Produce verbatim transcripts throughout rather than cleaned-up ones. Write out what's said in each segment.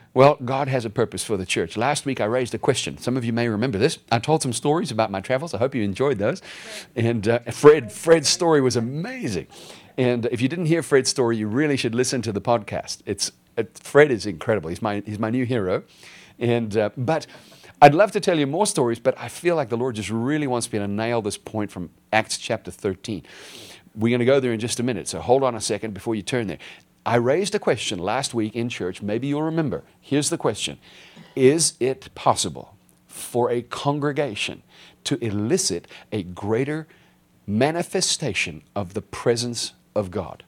Well, God has a purpose for the church. Last week I raised a question. Some of you may remember this. I told some stories about my travels. I hope you enjoyed those. And uh, Fred, Fred's story was amazing. And if you didn't hear Fred's story, you really should listen to the podcast. It's it, Fred is incredible. He's my he's my new hero. And uh, but I'd love to tell you more stories, but I feel like the Lord just really wants me to nail this point from Acts chapter thirteen. We're going to go there in just a minute, so hold on a second before you turn there. I raised a question last week in church. Maybe you'll remember. Here's the question. Is it possible for a congregation to elicit a greater manifestation of the presence of God?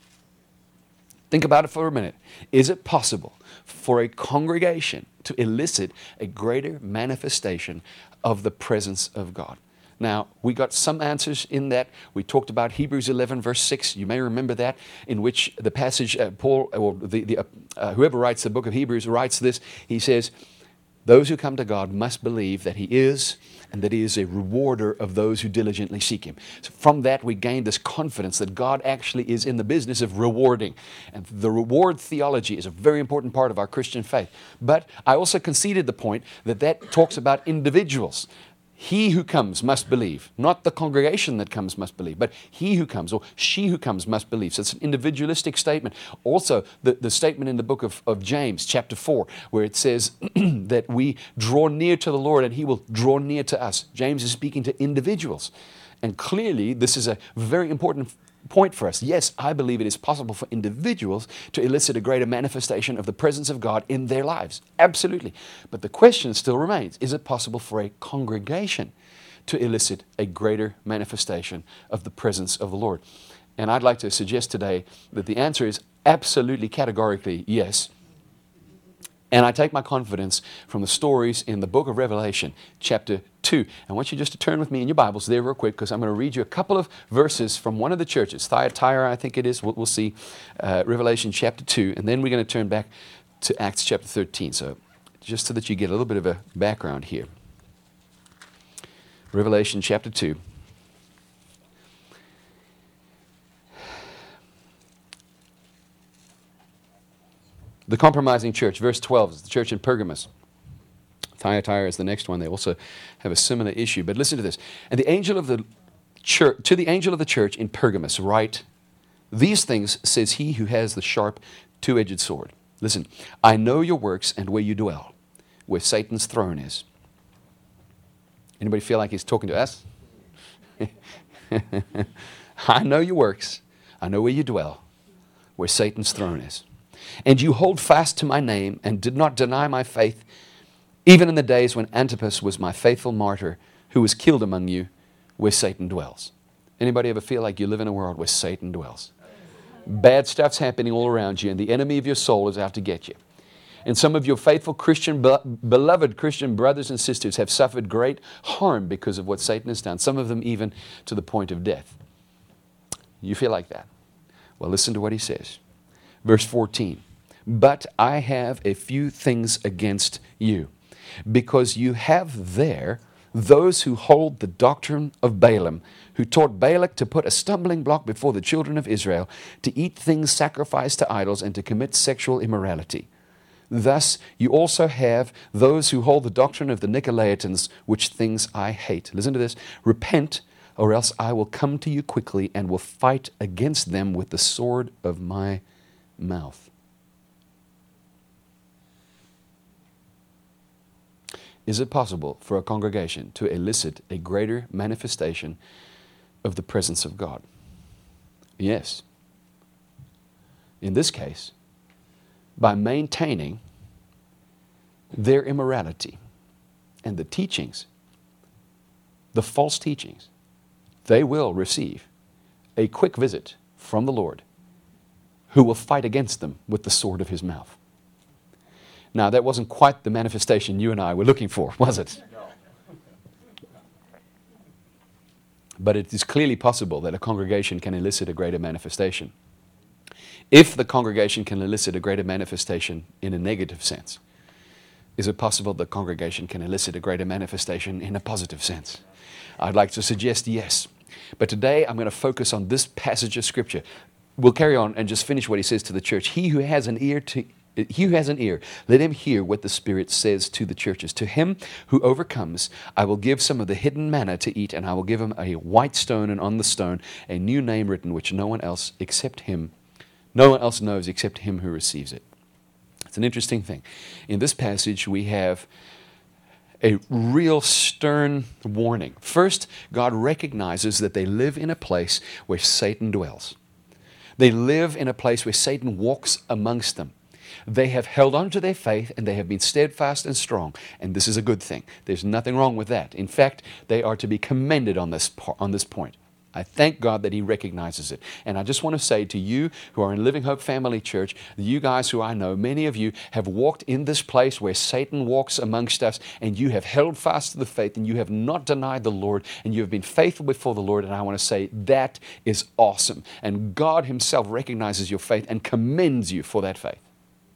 Think about it for a minute. Is it possible for a congregation to elicit a greater manifestation of the presence of God? Now, we got some answers in that. We talked about Hebrews eleven, verse six. You may remember that, in which the passage, uh, Paul, or the, the, uh, uh, whoever writes the book of Hebrews writes this. He says, those who come to God must believe that He is, and that He is a rewarder of those who diligently seek Him. So from that, we gain this confidence that God actually is in the business of rewarding. And the reward theology is a very important part of our Christian faith. But I also conceded the point that that talks about individuals. He who comes must believe. Not the congregation that comes must believe, but he who comes or she who comes must believe. So it's an individualistic statement. Also, the, the statement in the book of, of James, chapter four, where it says that we draw near to the Lord and He will draw near to us. James is speaking to individuals. And clearly, this is a very important point for us. Yes, I believe it is possible for individuals to elicit a greater manifestation of the presence of God in their lives. Absolutely. But the question still remains, is it possible for a congregation to elicit a greater manifestation of the presence of the Lord? And I'd like to suggest today that the answer is absolutely categorically yes. And I take my confidence from the stories in the book of Revelation, chapter two. I want you just to turn with me in your Bibles there real quick, because I'm going to read you a couple of verses from one of the churches. Thyatira, I think it is. We'll, we'll see. Uh, Revelation chapter two. And then we're going to turn back to Acts chapter thirteen. So just so that you get a little bit of a background here. Revelation chapter two. The compromising church, verse twelve, is the church in Pergamos. Thyatira is the next one. They also have a similar issue. But listen to this. And the angel of the church, to the angel of the church in Pergamos, write, these things says He who has the sharp two-edged sword. Listen, I know your works and where you dwell, where Satan's throne is. Anybody feel like he's talking to us? I know your works. I know where you dwell, where Satan's throne is. And you hold fast to my name and did not deny my faith, even in the days when Antipas was my faithful martyr, who was killed among you, where Satan dwells. Anybody ever feel like you live in a world where Satan dwells? Bad stuff's happening all around you, and the enemy of your soul is out to get you. And some of your faithful Christian, beloved Christian brothers and sisters have suffered great harm because of what Satan has done, some of them even to the point of death. You feel like that? Well, listen to what he says. Verse fourteen, but I have a few things against you, because you have there those who hold the doctrine of Balaam, who taught Balak to put a stumbling block before the children of Israel, to eat things sacrificed to idols and to commit sexual immorality. Thus you also have those who hold the doctrine of the Nicolaitans, which things I hate. Listen to this. Repent, or else I will come to you quickly and will fight against them with the sword of my mouth. Is it possible for a congregation to elicit a greater manifestation of the presence of God? Yes. In this case, by maintaining their immorality and the teachings, the false teachings, they will receive a quick visit from the Lord, who will fight against them with the sword of His mouth. Now, that wasn't quite the manifestation you and I were looking for, was it? But it is clearly possible that a congregation can elicit a greater manifestation. If the congregation can elicit a greater manifestation in a negative sense, is it possible the congregation can elicit a greater manifestation in a positive sense? I'd like to suggest yes. But today I'm going to focus on this passage of Scripture. We'll carry on and just finish what he says to the church. He who has an ear to He who has an ear, let him hear what the Spirit says to the churches. To him who overcomes, I will give some of the hidden manna to eat, and I will give him a white stone, and on the stone a new name written, which no one else except him, no one else knows except him who receives it. It's an interesting thing. In this passage, we have a real stern warning. First, God recognizes that they live in a place where Satan dwells. They live in a place where Satan walks amongst them. They have held on to their faith, and they have been steadfast and strong, and this is a good thing. There's nothing wrong with that. In fact, they are to be commended on this, on this point. I thank God that He recognizes it. And I just want to say to you who are in Living Hope Family Church, you guys who I know, many of you have walked in this place where Satan walks amongst us, and you have held fast to the faith, and you have not denied the Lord, and you have been faithful before the Lord. And I want to say that is awesome. And God Himself recognizes your faith and commends you for that faith.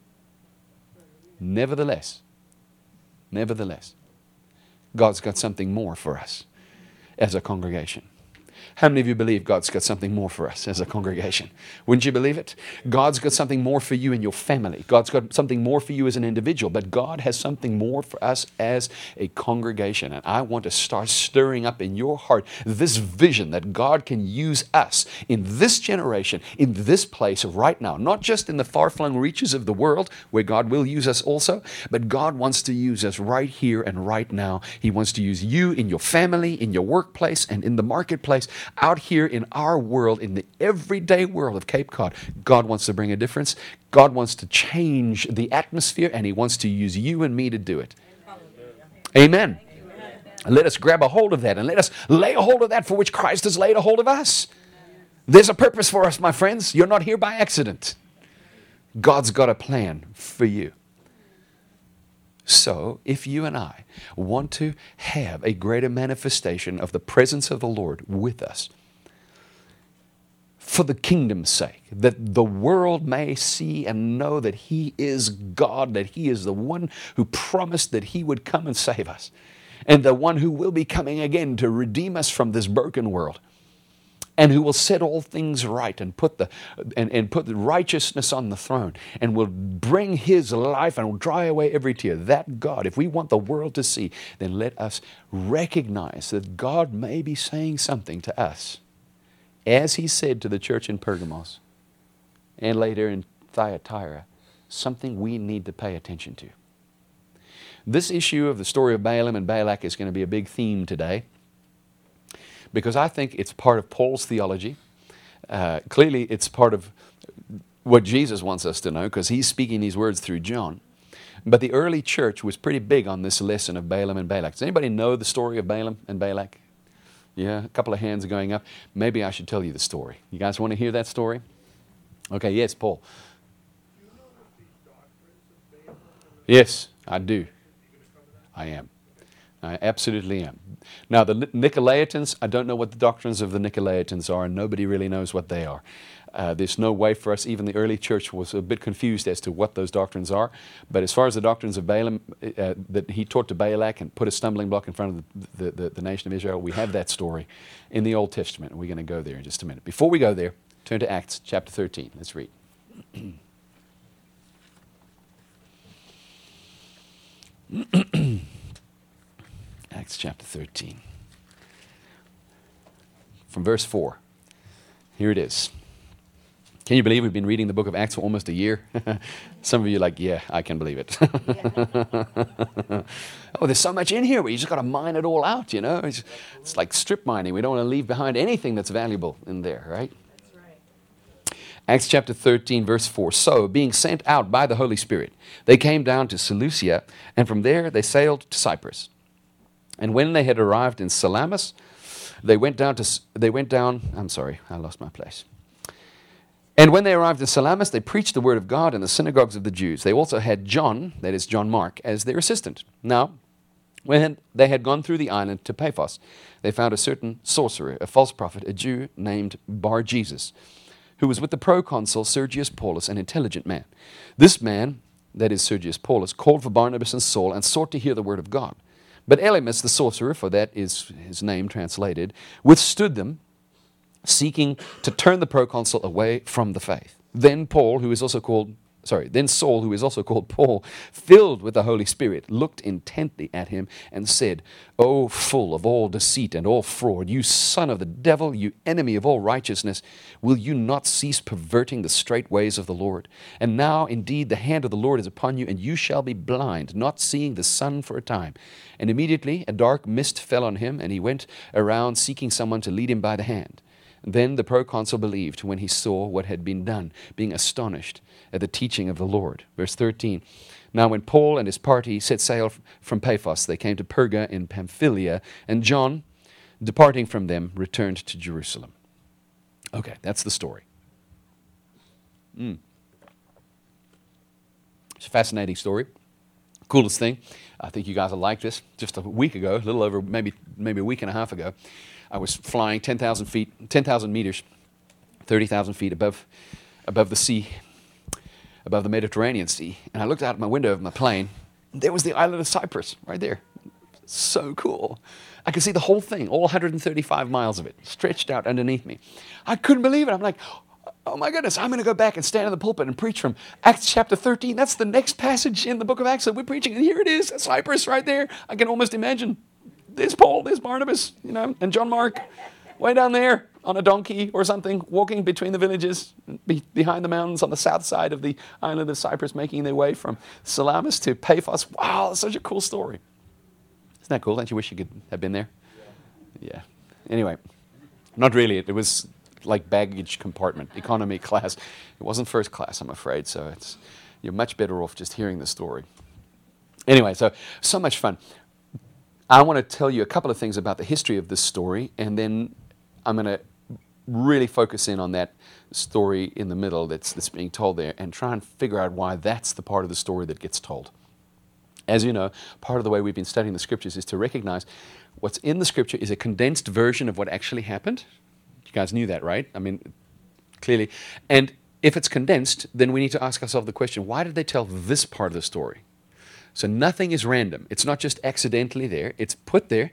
Nevertheless, nevertheless, God's got something more for us as a congregation. How many of you believe God's got something more for us as a congregation? Wouldn't you believe it? God's got something more for you and your family. God's got something more for you as an individual, but God has something more for us as a congregation. And I want to start stirring up in your heart this vision that God can use us in this generation, in this place right now, not just in the far-flung reaches of the world where God will use us also, but God wants to use us right here and right now. He wants to use you in your family, in your workplace, and in the marketplace. Out here in our world, in the everyday world of Cape Cod, God wants to bring a difference. God wants to change the atmosphere, and He wants to use you and me to do it. Amen. Amen. Let us grab a hold of that, and let us lay a hold of that for which Christ has laid a hold of us. There's a purpose for us, my friends. You're not here by accident. God's got a plan for you. So, if you and I want to have a greater manifestation of the presence of the Lord with us, for the kingdom's sake, that the world may see and know that He is God, that He is the one who promised that He would come and save us, and the one who will be coming again to redeem us from this broken world, and who will set all things right and put the and, and put the righteousness on the throne, and will bring His life and will dry away every tear. That God, if we want the world to see, then let us recognize that God may be saying something to us, as He said to the church in Pergamos and later in Thyatira, something we need to pay attention to. This issue of the story of Balaam and Balak is going to be a big theme today, because I think it's part of Paul's theology. Uh, clearly, it's part of what Jesus wants us to know, because He's speaking these words through John. But the early church was pretty big on this lesson of Balaam and Balak. Does anybody know the story of Balaam and Balak? Yeah, a couple of hands are going up. Maybe I should tell you the story. You guys want to hear that story? Okay, yes, Paul. Yes, I do. I am. I absolutely am. Now, the Nicolaitans, I don't know what the doctrines of the Nicolaitans are, and nobody really knows what they are. Uh, there's no way for us, even the early church was a bit confused as to what those doctrines are. But as far as the doctrines of Balaam, uh, that he taught to Balak and put a stumbling block in front of the, the, the, the nation of Israel, we have that story in the Old Testament. We're going to go there in just a minute. Before we go there, turn to Acts chapter thirteen. Let's read. Acts chapter thirteen. From verse four. Here it is. Can you believe we've been reading the book of Acts for almost a year? Some of you are like, yeah, I can believe it. Oh, there's so much in here, but you just got to mine it all out, you know. It's, it's like strip mining. We don't want to leave behind anything that's valuable in there, right? That's right. Acts chapter thirteen, verse four. So, being sent out by the Holy Spirit, they came down to Seleucia, and from there they sailed to Cyprus. And when they had arrived in Salamis, they went down to, they went down, I'm sorry, I lost my place. And when they arrived in Salamis, they preached the word of God in the synagogues of the Jews. They also had John, that is John Mark, as their assistant. Now, when they had gone through the island to Paphos, they found a certain sorcerer, a false prophet, a Jew named Bar-Jesus, who was with the proconsul Sergius Paulus, an intelligent man. This man, that is Sergius Paulus, called for Barnabas and Saul and sought to hear the word of God. But Elymas, the sorcerer, for that is his name translated, withstood them, seeking to turn the proconsul away from the faith. Then Paul, who is also called sorry, then Saul, who is also called Paul, filled with the Holy Spirit, looked intently at him and said, O full of all deceit and all fraud, you son of the devil, you enemy of all righteousness, will you not cease perverting the straight ways of the Lord? And now indeed the hand of the Lord is upon you, and you shall be blind, not seeing the sun for a time. And immediately a dark mist fell on him, and he went around seeking someone to lead him by the hand. Then the proconsul believed when he saw what had been done, being astonished at the teaching of the Lord. Verse thirteen. Now when Paul and his party set sail from Paphos, they came to Perga in Pamphylia, and John, departing from them, returned to Jerusalem. Okay, that's the story. Mm. It's a fascinating story. Coolest thing, I think you guys will like this. Just a week ago, a little over, maybe maybe a week and a half ago, I was flying ten thousand feet, ten thousand meters, thirty thousand feet above, above the sea, above the Mediterranean Sea. And I looked out my window of my plane, and there was the island of Cyprus right there. So cool. I could see the whole thing, all one hundred thirty-five miles of it, stretched out underneath me. I couldn't believe it. I'm like, oh my goodness, I'm going to go back and stand in the pulpit and preach from Acts chapter thirteen. That's the next passage in the book of Acts that we're preaching. And here it is, Cyprus right there. I can almost imagine. There's Paul, there's Barnabas, you know, and John Mark, way down there on a donkey or something, walking between the villages, be, behind the mountains on the south side of the island of Cyprus, making their way from Salamis to Paphos. Wow, that's such a cool story. Isn't that cool? Don't you wish you could have been there? Yeah. yeah. Anyway, not really. It was like baggage compartment, economy class. It wasn't first class, I'm afraid, so it's you're much better off just hearing the story. Anyway, so, so much fun. I want to tell you a couple of things about the history of this story, and then I'm going to really focus in on that story in the middle that's, that's being told there and try and figure out why that's the part of the story that gets told. As you know, part of the way we've been studying the Scriptures is to recognize what's in the Scripture is a condensed version of what actually happened. You guys knew that, right? I mean, clearly. And if it's condensed, then we need to ask ourselves the question, why did they tell this part of the story? So nothing is random. It's not just accidentally there. It's put there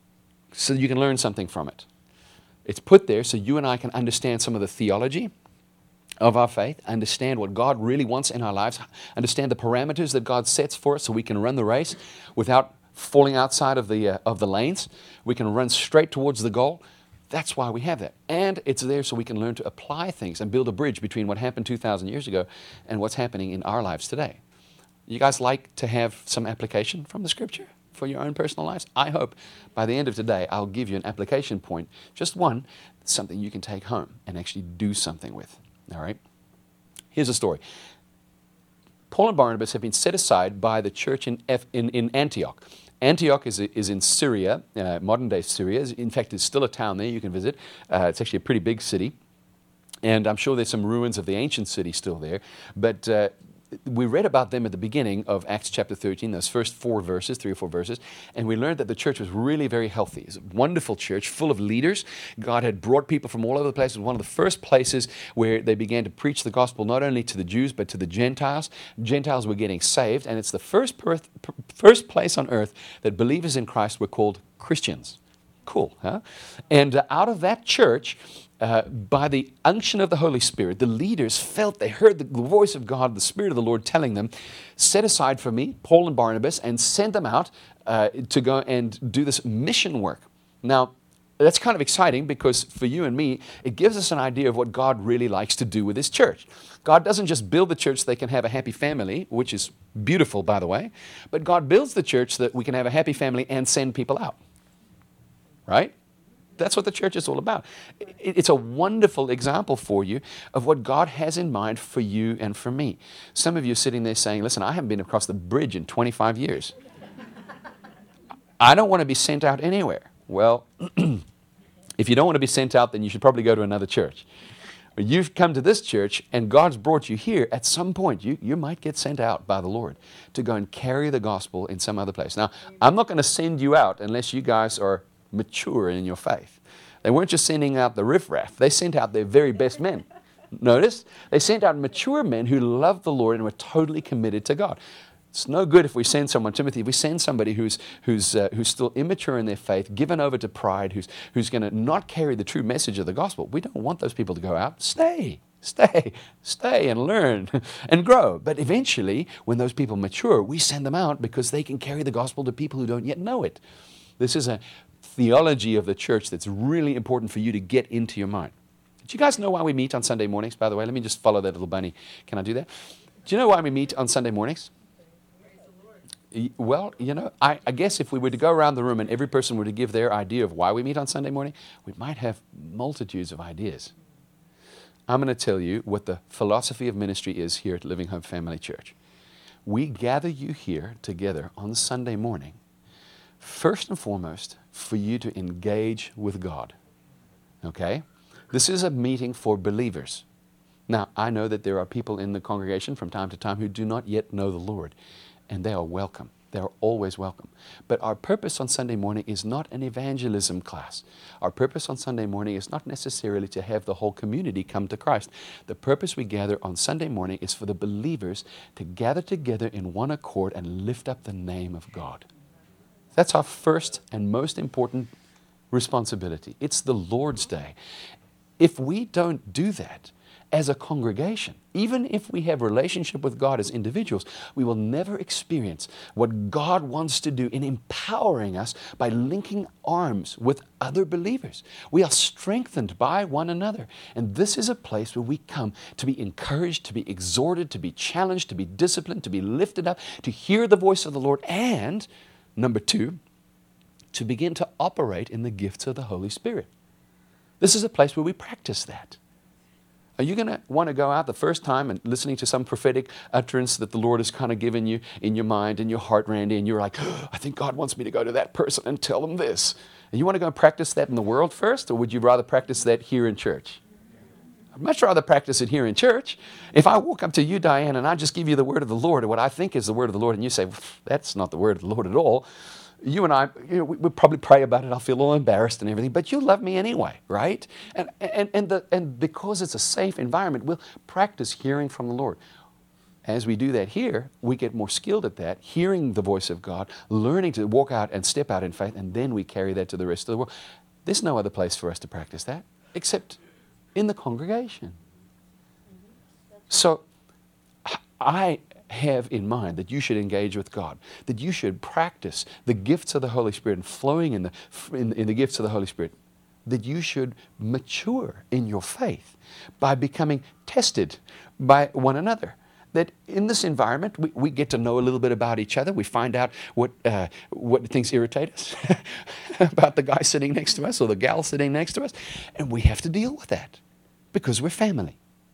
so you can learn something from it. It's put there so you and I can understand some of the theology of our faith, understand what God really wants in our lives, understand the parameters that God sets for us so we can run the race without falling outside of the, uh, of the lanes. We can run straight towards the goal. That's why we have that. And it's there so we can learn to apply things and build a bridge between what happened two thousand years ago and what's happening in our lives today. You guys like to have some application from the Scripture for your own personal lives? I hope by the end of today I'll give you an application point, just one, something you can take home and actually do something with. All right? Here's a story. Paul and Barnabas have been set aside by the church in, F, in, in Antioch. Antioch is, is in Syria, uh, modern-day Syria. In fact, there's still a town there you can visit. Uh, it's actually a pretty big city. And I'm sure there's some ruins of the ancient city still there. But uh, we read about them at the beginning of Acts chapter thirteen, those first four verses, three or four verses, and we learned that the church was really very healthy. It's a wonderful church, full of leaders. God had brought people from all over the place. It was one of the first places where they began to preach the gospel not only to the Jews, but to the Gentiles. Gentiles were getting saved, and it's the first, per- first place on earth that believers in Christ were called Christians. Cool, huh? And uh, out of that church, Uh, by the unction of the Holy Spirit, the leaders felt, they heard the voice of God, the Spirit of the Lord telling them, set aside for me, Paul and Barnabas, and send them out uh, to go and do this mission work. Now, that's kind of exciting because for you and me, it gives us an idea of what God really likes to do with His church. God doesn't just build the church so they can have a happy family, which is beautiful, by the way, but God builds the church so that we can have a happy family and send people out. Right? That's what the church is all about. It's a wonderful example for you of what God has in mind for you and for me. Some of you are sitting there saying, listen, I haven't been across the bridge in twenty-five years. I don't want to be sent out anywhere. Well, if you don't want to be sent out, then you should probably go to another church. But you've come to this church and God's brought you here. At some point, you, you might get sent out by the Lord to go and carry the gospel in some other place. Now, I'm not going to send you out unless you guys are mature in your faith. They weren't just sending out the riffraff. They sent out their very best men. Notice? They sent out mature men who loved the Lord and were totally committed to God. It's no good if we send someone, Timothy, if we send somebody who's who's uh, who's still immature in their faith, given over to pride, who's who's going to not carry the true message of the gospel. We don't want those people to go out. Stay. Stay, stay and learn and grow. But eventually, when those people mature, we send them out because they can carry the gospel to people who don't yet know it. This is a theology of the church that's really important for you to get into your mind. Do you guys know why we meet on Sunday mornings, by the way? Let me just follow that little bunny. Can I do that? Do you know why we meet on Sunday mornings? Well, you know, I, I guess if we were to go around the room and every person were to give their idea of why we meet on Sunday morning, we might have multitudes of ideas. I'm going to tell you what the philosophy of ministry is here at Living Hope Family Church. We gather you here together on Sunday morning, first and foremost, for you to engage with God. Okay? This is a meeting for believers. Now, I know that there are people in the congregation from time to time who do not yet know the Lord, and they are welcome. They are always welcome. But our purpose on Sunday morning is not an evangelism class. Our purpose on Sunday morning is not necessarily to have the whole community come to Christ. The purpose we gather on Sunday morning is for the believers to gather together in one accord and lift up the name of God. That's our first and most important responsibility. It's the Lord's Day. If we don't do that as a congregation, even if we have relationship with God as individuals, we will never experience what God wants to do in empowering us by linking arms with other believers. We are strengthened by one another. And this is a place where we come to be encouraged, to be exhorted, to be challenged, to be disciplined, to be lifted up, to hear the voice of the Lord, and number two, to begin to operate in the gifts of the Holy Spirit. This is a place where we practice that. Are you going to want to go out the first time and listening to some prophetic utterance that the Lord has kind of given you in your mind, in your heart, Randy, and you're like, oh, I think God wants me to go to that person and tell them this. And you want to go and practice that in the world first, or would you rather practice that here in church? I'd much rather practice it here in church. If I walk up to you, Diane, and I just give you the word of the Lord, or what I think is the word of the Lord, and you say, that's not the word of the Lord at all, you and I, you know, we would probably pray about it. I'll feel a little embarrassed and everything, but you love me anyway, right? And and and the and because it's a safe environment, we'll practice hearing from the Lord. As we do that here, we get more skilled at that, hearing the voice of God, learning to walk out and step out in faith, and then we carry that to the rest of the world. There's no other place for us to practice that except in the congregation. So I have in mind that you should engage with God, that you should practice the gifts of the Holy Spirit and flowing in the, in, in the gifts of the Holy Spirit, that you should mature in your faith by becoming tested by one another. That in this environment, we, we get to know a little bit about each other. We find out what, uh, what things irritate us about the guy sitting next to us or the gal sitting next to us, and we have to deal with that because we're family.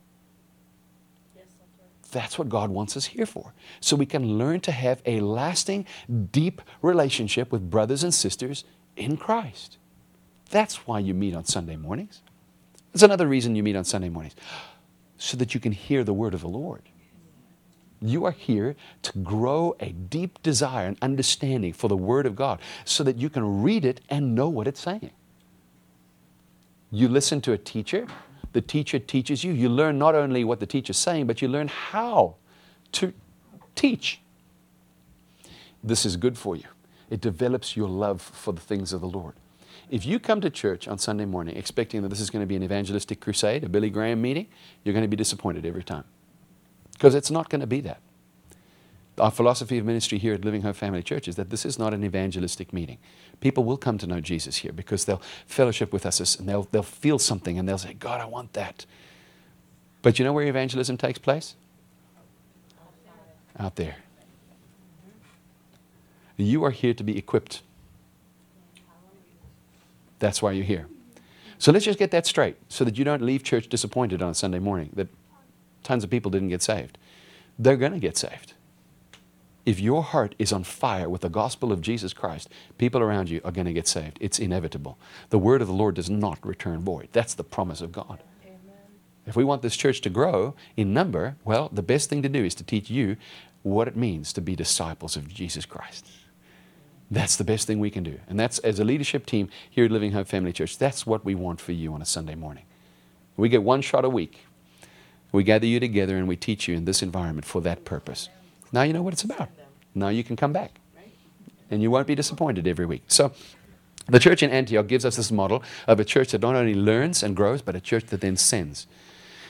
That's what God wants us here for. So we can learn to have a lasting, deep relationship with brothers and sisters in Christ. That's why you meet on Sunday mornings. That's another reason you meet on Sunday mornings, so that you can hear the word of the Lord. You are here to grow a deep desire and understanding for the Word of God so that you can read it and know what it's saying. You listen to a teacher. The teacher teaches you. You learn not only what the teacher's saying, but you learn how to teach. This is good for you. It develops your love for the things of the Lord. If you come to church on Sunday morning expecting that this is going to be an evangelistic crusade, a Billy Graham meeting, you're going to be disappointed every time. Because it's not going to be that. Our philosophy of ministry here at Living Hope Family Church is that this is not an evangelistic meeting. People will come to know Jesus here because they'll fellowship with us and they'll, they'll feel something and they'll say, God, I want that. But you know where evangelism takes place? Out there. You are here to be equipped. That's why you're here. So let's just get that straight so that you don't leave church disappointed on a Sunday morning that tons of people didn't get saved. They're going to get saved. If your heart is on fire with the gospel of Jesus Christ, people around you are going to get saved. It's inevitable. The word of the Lord does not return void. That's the promise of God. Amen. If we want this church to grow in number, well, the best thing to do is to teach you what it means to be disciples of Jesus Christ. That's the best thing we can do. And that's, as a leadership team here at Living Hope Family Church, that's what we want for you on a Sunday morning. We get one shot a week. We gather you together and we teach you in this environment for that purpose. Now you know what it's about. Now you can come back. And you won't be disappointed every week. So the church in Antioch gives us this model of a church that not only learns and grows, but a church that then sends.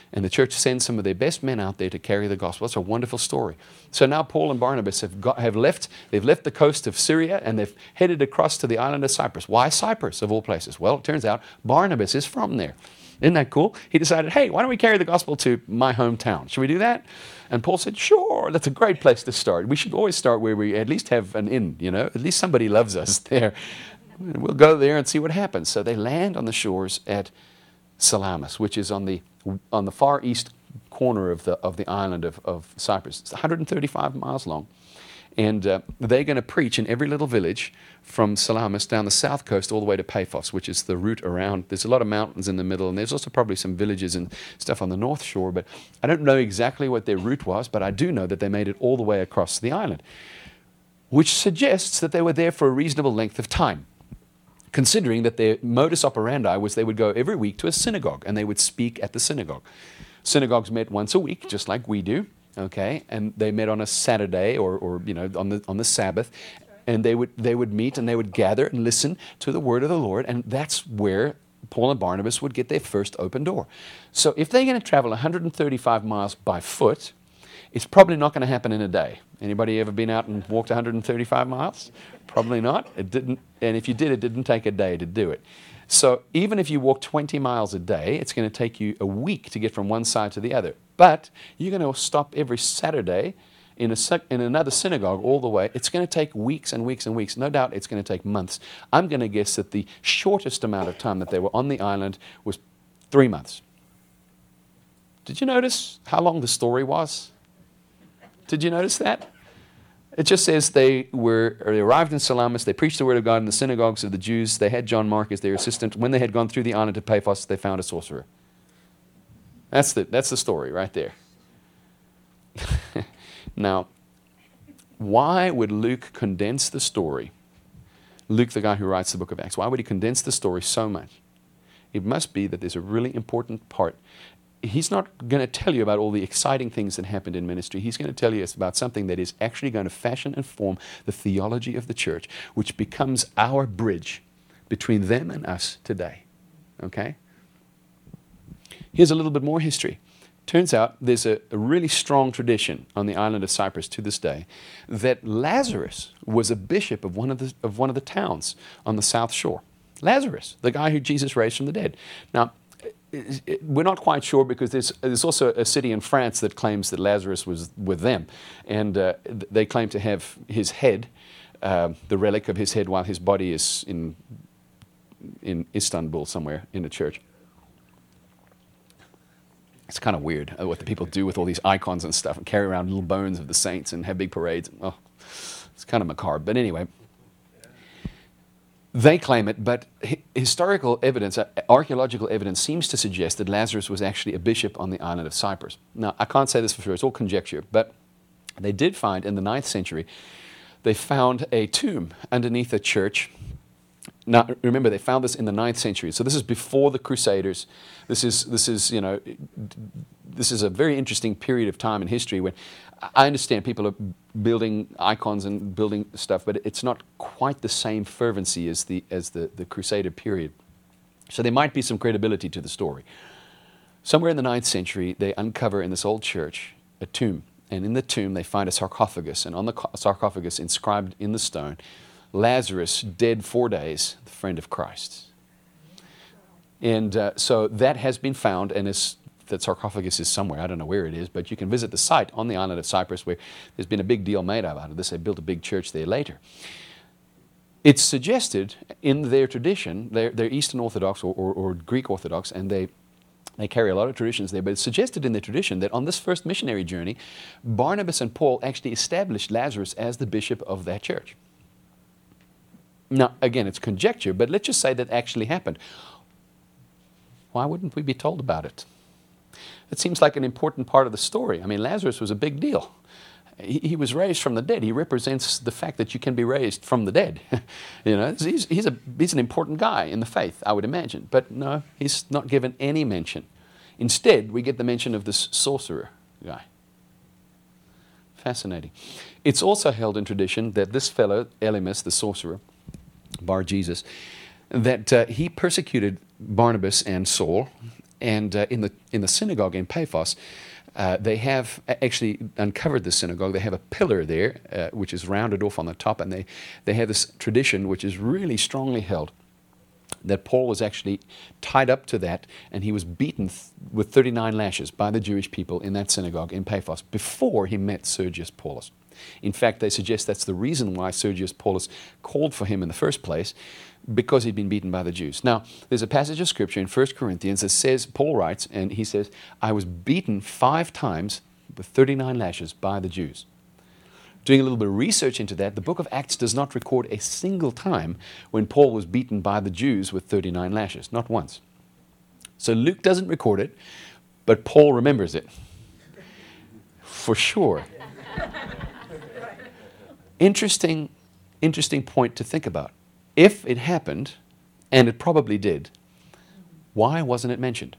And the church sends some of their best men out there to carry the gospel. It's a wonderful story. So now Paul and Barnabas have, got, have left, they've left the coast of Syria and they've headed across to the island of Cyprus. Why Cyprus of all places? Well, it turns out Barnabas is from there. Isn't that cool? He decided, hey, why don't we carry the gospel to my hometown? Should we do that? And Paul said, sure, that's a great place to start. We should always start where we at least have an inn, you know, at least somebody loves us there. We'll go there and see what happens. So they land on the shores at Salamis, which is on the on the far east corner of the of the island of, of Cyprus. It's one hundred thirty-five miles long. And uh, they're going to preach in every little village from Salamis down the south coast all the way to Paphos, which is the route around. There's a lot of mountains in the middle, and there's also probably some villages and stuff on the north shore. But I don't know exactly what their route was, but I do know that they made it all the way across the island, which suggests that they were there for a reasonable length of time, considering that their modus operandi was they would go every week to a synagogue, and they would speak at the synagogue. Synagogues met once a week, just like we do. Okay, and they met on a Saturday or, or you know, on the on the Sabbath, and they would they would meet and they would gather and listen to the word of the Lord, and that's where Paul and Barnabas would get their first open door. So if they're going to travel one hundred thirty-five miles by foot, it's probably not going to happen in a day. Anybody ever been out and walked one hundred thirty-five miles? Probably not. It didn't, and if you did, it didn't take a day to do it. So even if you walk twenty miles a day, it's going to take you a week to get from one side to the other. But you're going to stop every Saturday in a sec- in another synagogue all the way. It's going to take weeks and weeks and weeks. No doubt it's going to take months. I'm going to guess that the shortest amount of time that they were on the island was three months. Did you notice how long the story was? Did you notice that? It just says they were they arrived in Salamis, they preached the word of God in the synagogues of the Jews, they had John Mark as their assistant. When they had gone through the island to Paphos, they found a sorcerer. That's the, that's the story right there. Now, why would Luke condense the story? Luke, the guy who writes the book of Acts, why would he condense the story so much? It must be that there's a really important part. He's not going to tell you about all the exciting things that happened in ministry. He's going to tell you about something that is actually going to fashion and form the theology of the church, which becomes our bridge between them and us today. Okay? Here's a little bit more history. Turns out there's a, a really strong tradition on the island of Cyprus to this day that Lazarus was a bishop of one of the, of one of the towns on the south shore. Lazarus, the guy who Jesus raised from the dead. Now, it, it, we're not quite sure because there's, there's also a city in France that claims that Lazarus was with them. And uh, they claim to have his head, uh, the relic of his head, while his body is in, in Istanbul somewhere in a church. It's kind of weird uh, what the people do with all these icons and stuff and carry around little bones of the saints and have big parades. Oh, it's kind of macabre. But anyway, they claim it, but hi- historical evidence, uh, archaeological evidence seems to suggest that Lazarus was actually a bishop on the island of Cyprus. Now, I can't say this for sure. It's all conjecture. But they did find in the ninth century, they found a tomb underneath a church. Now, remember, they found this in the ninth century. So this is before the Crusaders. This is, this is, you know, this is a very interesting period of time in history when I understand people are building icons and building stuff, but it's not quite the same fervency as the, as the, the Crusader period. So there might be some credibility to the story. Somewhere in the ninth century, they uncover in this old church a tomb. And in the tomb, they find a sarcophagus. And on the sarcophagus, inscribed in the stone, Lazarus, dead four days, the friend of Christ. And uh, so that has been found, and is, that sarcophagus is somewhere. I don't know where it is, but you can visit the site on the island of Cyprus where there's been a big deal made out of this. They built a big church there later. It's suggested in their tradition, they're, they're Eastern Orthodox or, or, or Greek Orthodox, and they They carry a lot of traditions there, but it's suggested in their tradition that on this first missionary journey, Barnabas and Paul actually established Lazarus as the bishop of that church. Now, again, it's conjecture, but let's just say that actually happened. Why wouldn't we be told about it? It seems like an important part of the story. I mean, Lazarus was a big deal. He, he was raised from the dead. He represents the fact that you can be raised from the dead. You know, he's, he's, a, he's an important guy in the faith, I would imagine. But no, he's not given any mention. Instead, we get the mention of this sorcerer guy. Fascinating. It's also held in tradition that this fellow, Elymas, the sorcerer, Bar Jesus, that uh, he persecuted Barnabas and Saul, and uh, in the in the synagogue in Paphos, uh, they have actually uncovered the synagogue. They have a pillar there, uh, which is rounded off on the top, and they, they have this tradition which is really strongly held, that Paul was actually tied up to that, and he was beaten th- with thirty-nine lashes by the Jewish people in that synagogue in Paphos before he met Sergius Paulus. In fact, they suggest that's the reason why Sergius Paulus called for him in the first place, because he'd been beaten by the Jews. Now, there's a passage of Scripture in First Corinthians that says, Paul writes, and he says, I was beaten five times with thirty-nine lashes by the Jews. Doing a little bit of research into that, the book of Acts does not record a single time when Paul was beaten by the Jews with thirty-nine lashes, not once. So Luke doesn't record it, but Paul remembers it. For sure. Interesting, interesting point to think about. If it happened, and it probably did, why wasn't it mentioned?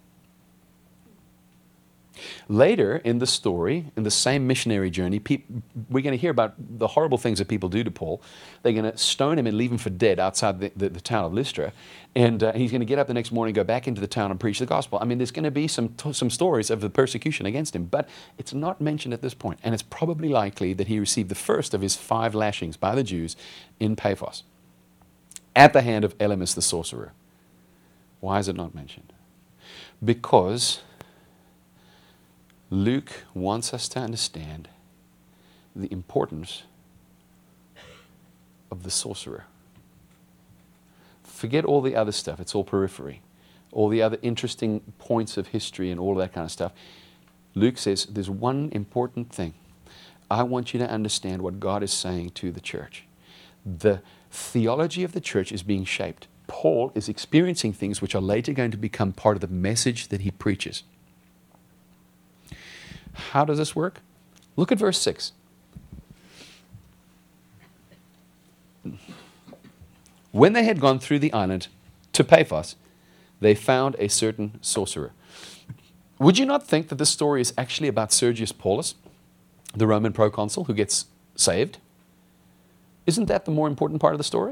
Later in the story, in the same missionary journey, pe- we're going to hear about the horrible things that people do to Paul. They're going to stone him and leave him for dead outside the, the, the town of Lystra. And uh, he's going to get up the next morning, go back into the town and preach the gospel. I mean, there's going to be some, t- some stories of the persecution against him, but it's not mentioned at this point. And it's probably likely that he received the first of his five lashings by the Jews in Paphos at the hand of Elymas the sorcerer. Why is it not mentioned? Because Luke wants us to understand the importance of the sorcerer. Forget all the other stuff. It's all periphery. All the other interesting points of history and all that kind of stuff. Luke says there's one important thing. I want you to understand what God is saying to the church. The theology of the church is being shaped. Paul is experiencing things which are later going to become part of the message that he preaches. How does this work? Look at verse six. When they had gone through the island to Paphos, they found a certain sorcerer. Would you not think that this story is actually about Sergius Paulus, the Roman proconsul who gets saved? Isn't that the more important part of the story?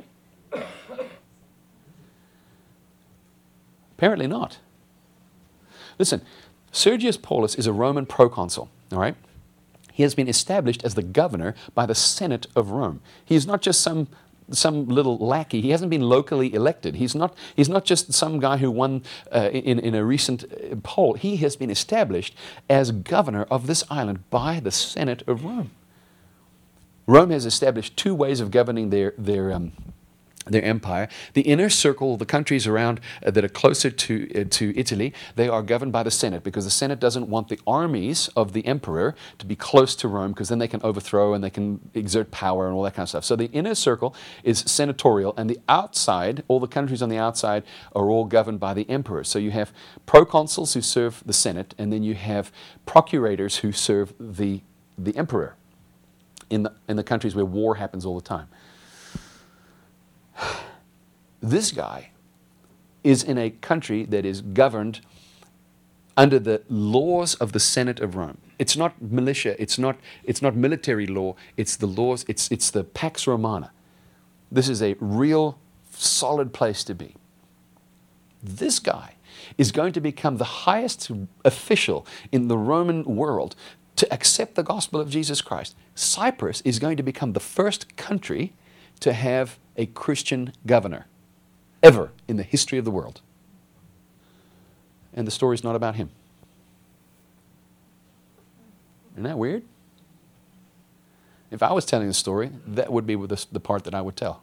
Apparently not. Listen, Sergius Paulus is a Roman proconsul, all right? He has been established as the governor by the Senate of Rome. He is not just some, some little lackey. He hasn't been locally elected. He's not, he's not just some guy who won uh, in, in a recent poll. He has been established as governor of this island by the Senate of Rome. Rome has established two ways of governing their, their um, their empire. The inner circle, the countries around uh, that are closer to uh, to Italy, they are governed by the Senate, because the Senate doesn't want the armies of the emperor to be close to Rome, because then they can overthrow and they can exert power and all that kind of stuff. So the inner circle is senatorial, and the outside, all the countries on the outside, are all governed by the emperor. So you have proconsuls who serve the Senate, and then you have procurators who serve the the emperor in the in the countries where war happens all the time. This guy is in a country that is governed under the laws of the Senate of Rome. It's not militia, it's not, it's not military law, it's the laws, it's, it's the Pax Romana. This is a real solid place to be. This guy is going to become the highest official in the Roman world to accept the gospel of Jesus Christ. Cyprus is going to become the first country to have a Christian governor ever in the history of the world. And the story's not about him. Isn't that weird? If I was telling the story, that would be the, the part that I would tell.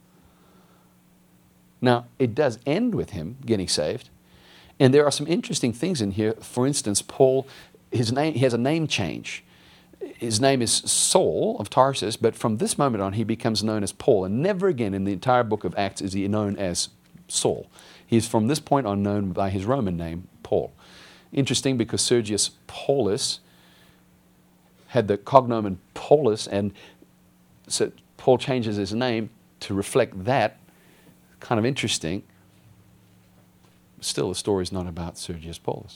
Now, it does end with him getting saved, and there are some interesting things in here. For instance, Paul, his name, he has a name change. His name is Saul of Tarsus, but from this moment on he becomes known as Paul, and never again in the entire book of Acts is he known as Saul. He is from this point on known by his Roman name, Paul. Interesting, because Sergius Paulus had the cognomen Paulus, and so Paul changes his name to reflect that. Kind of interesting. Still, the story is not about Sergius Paulus.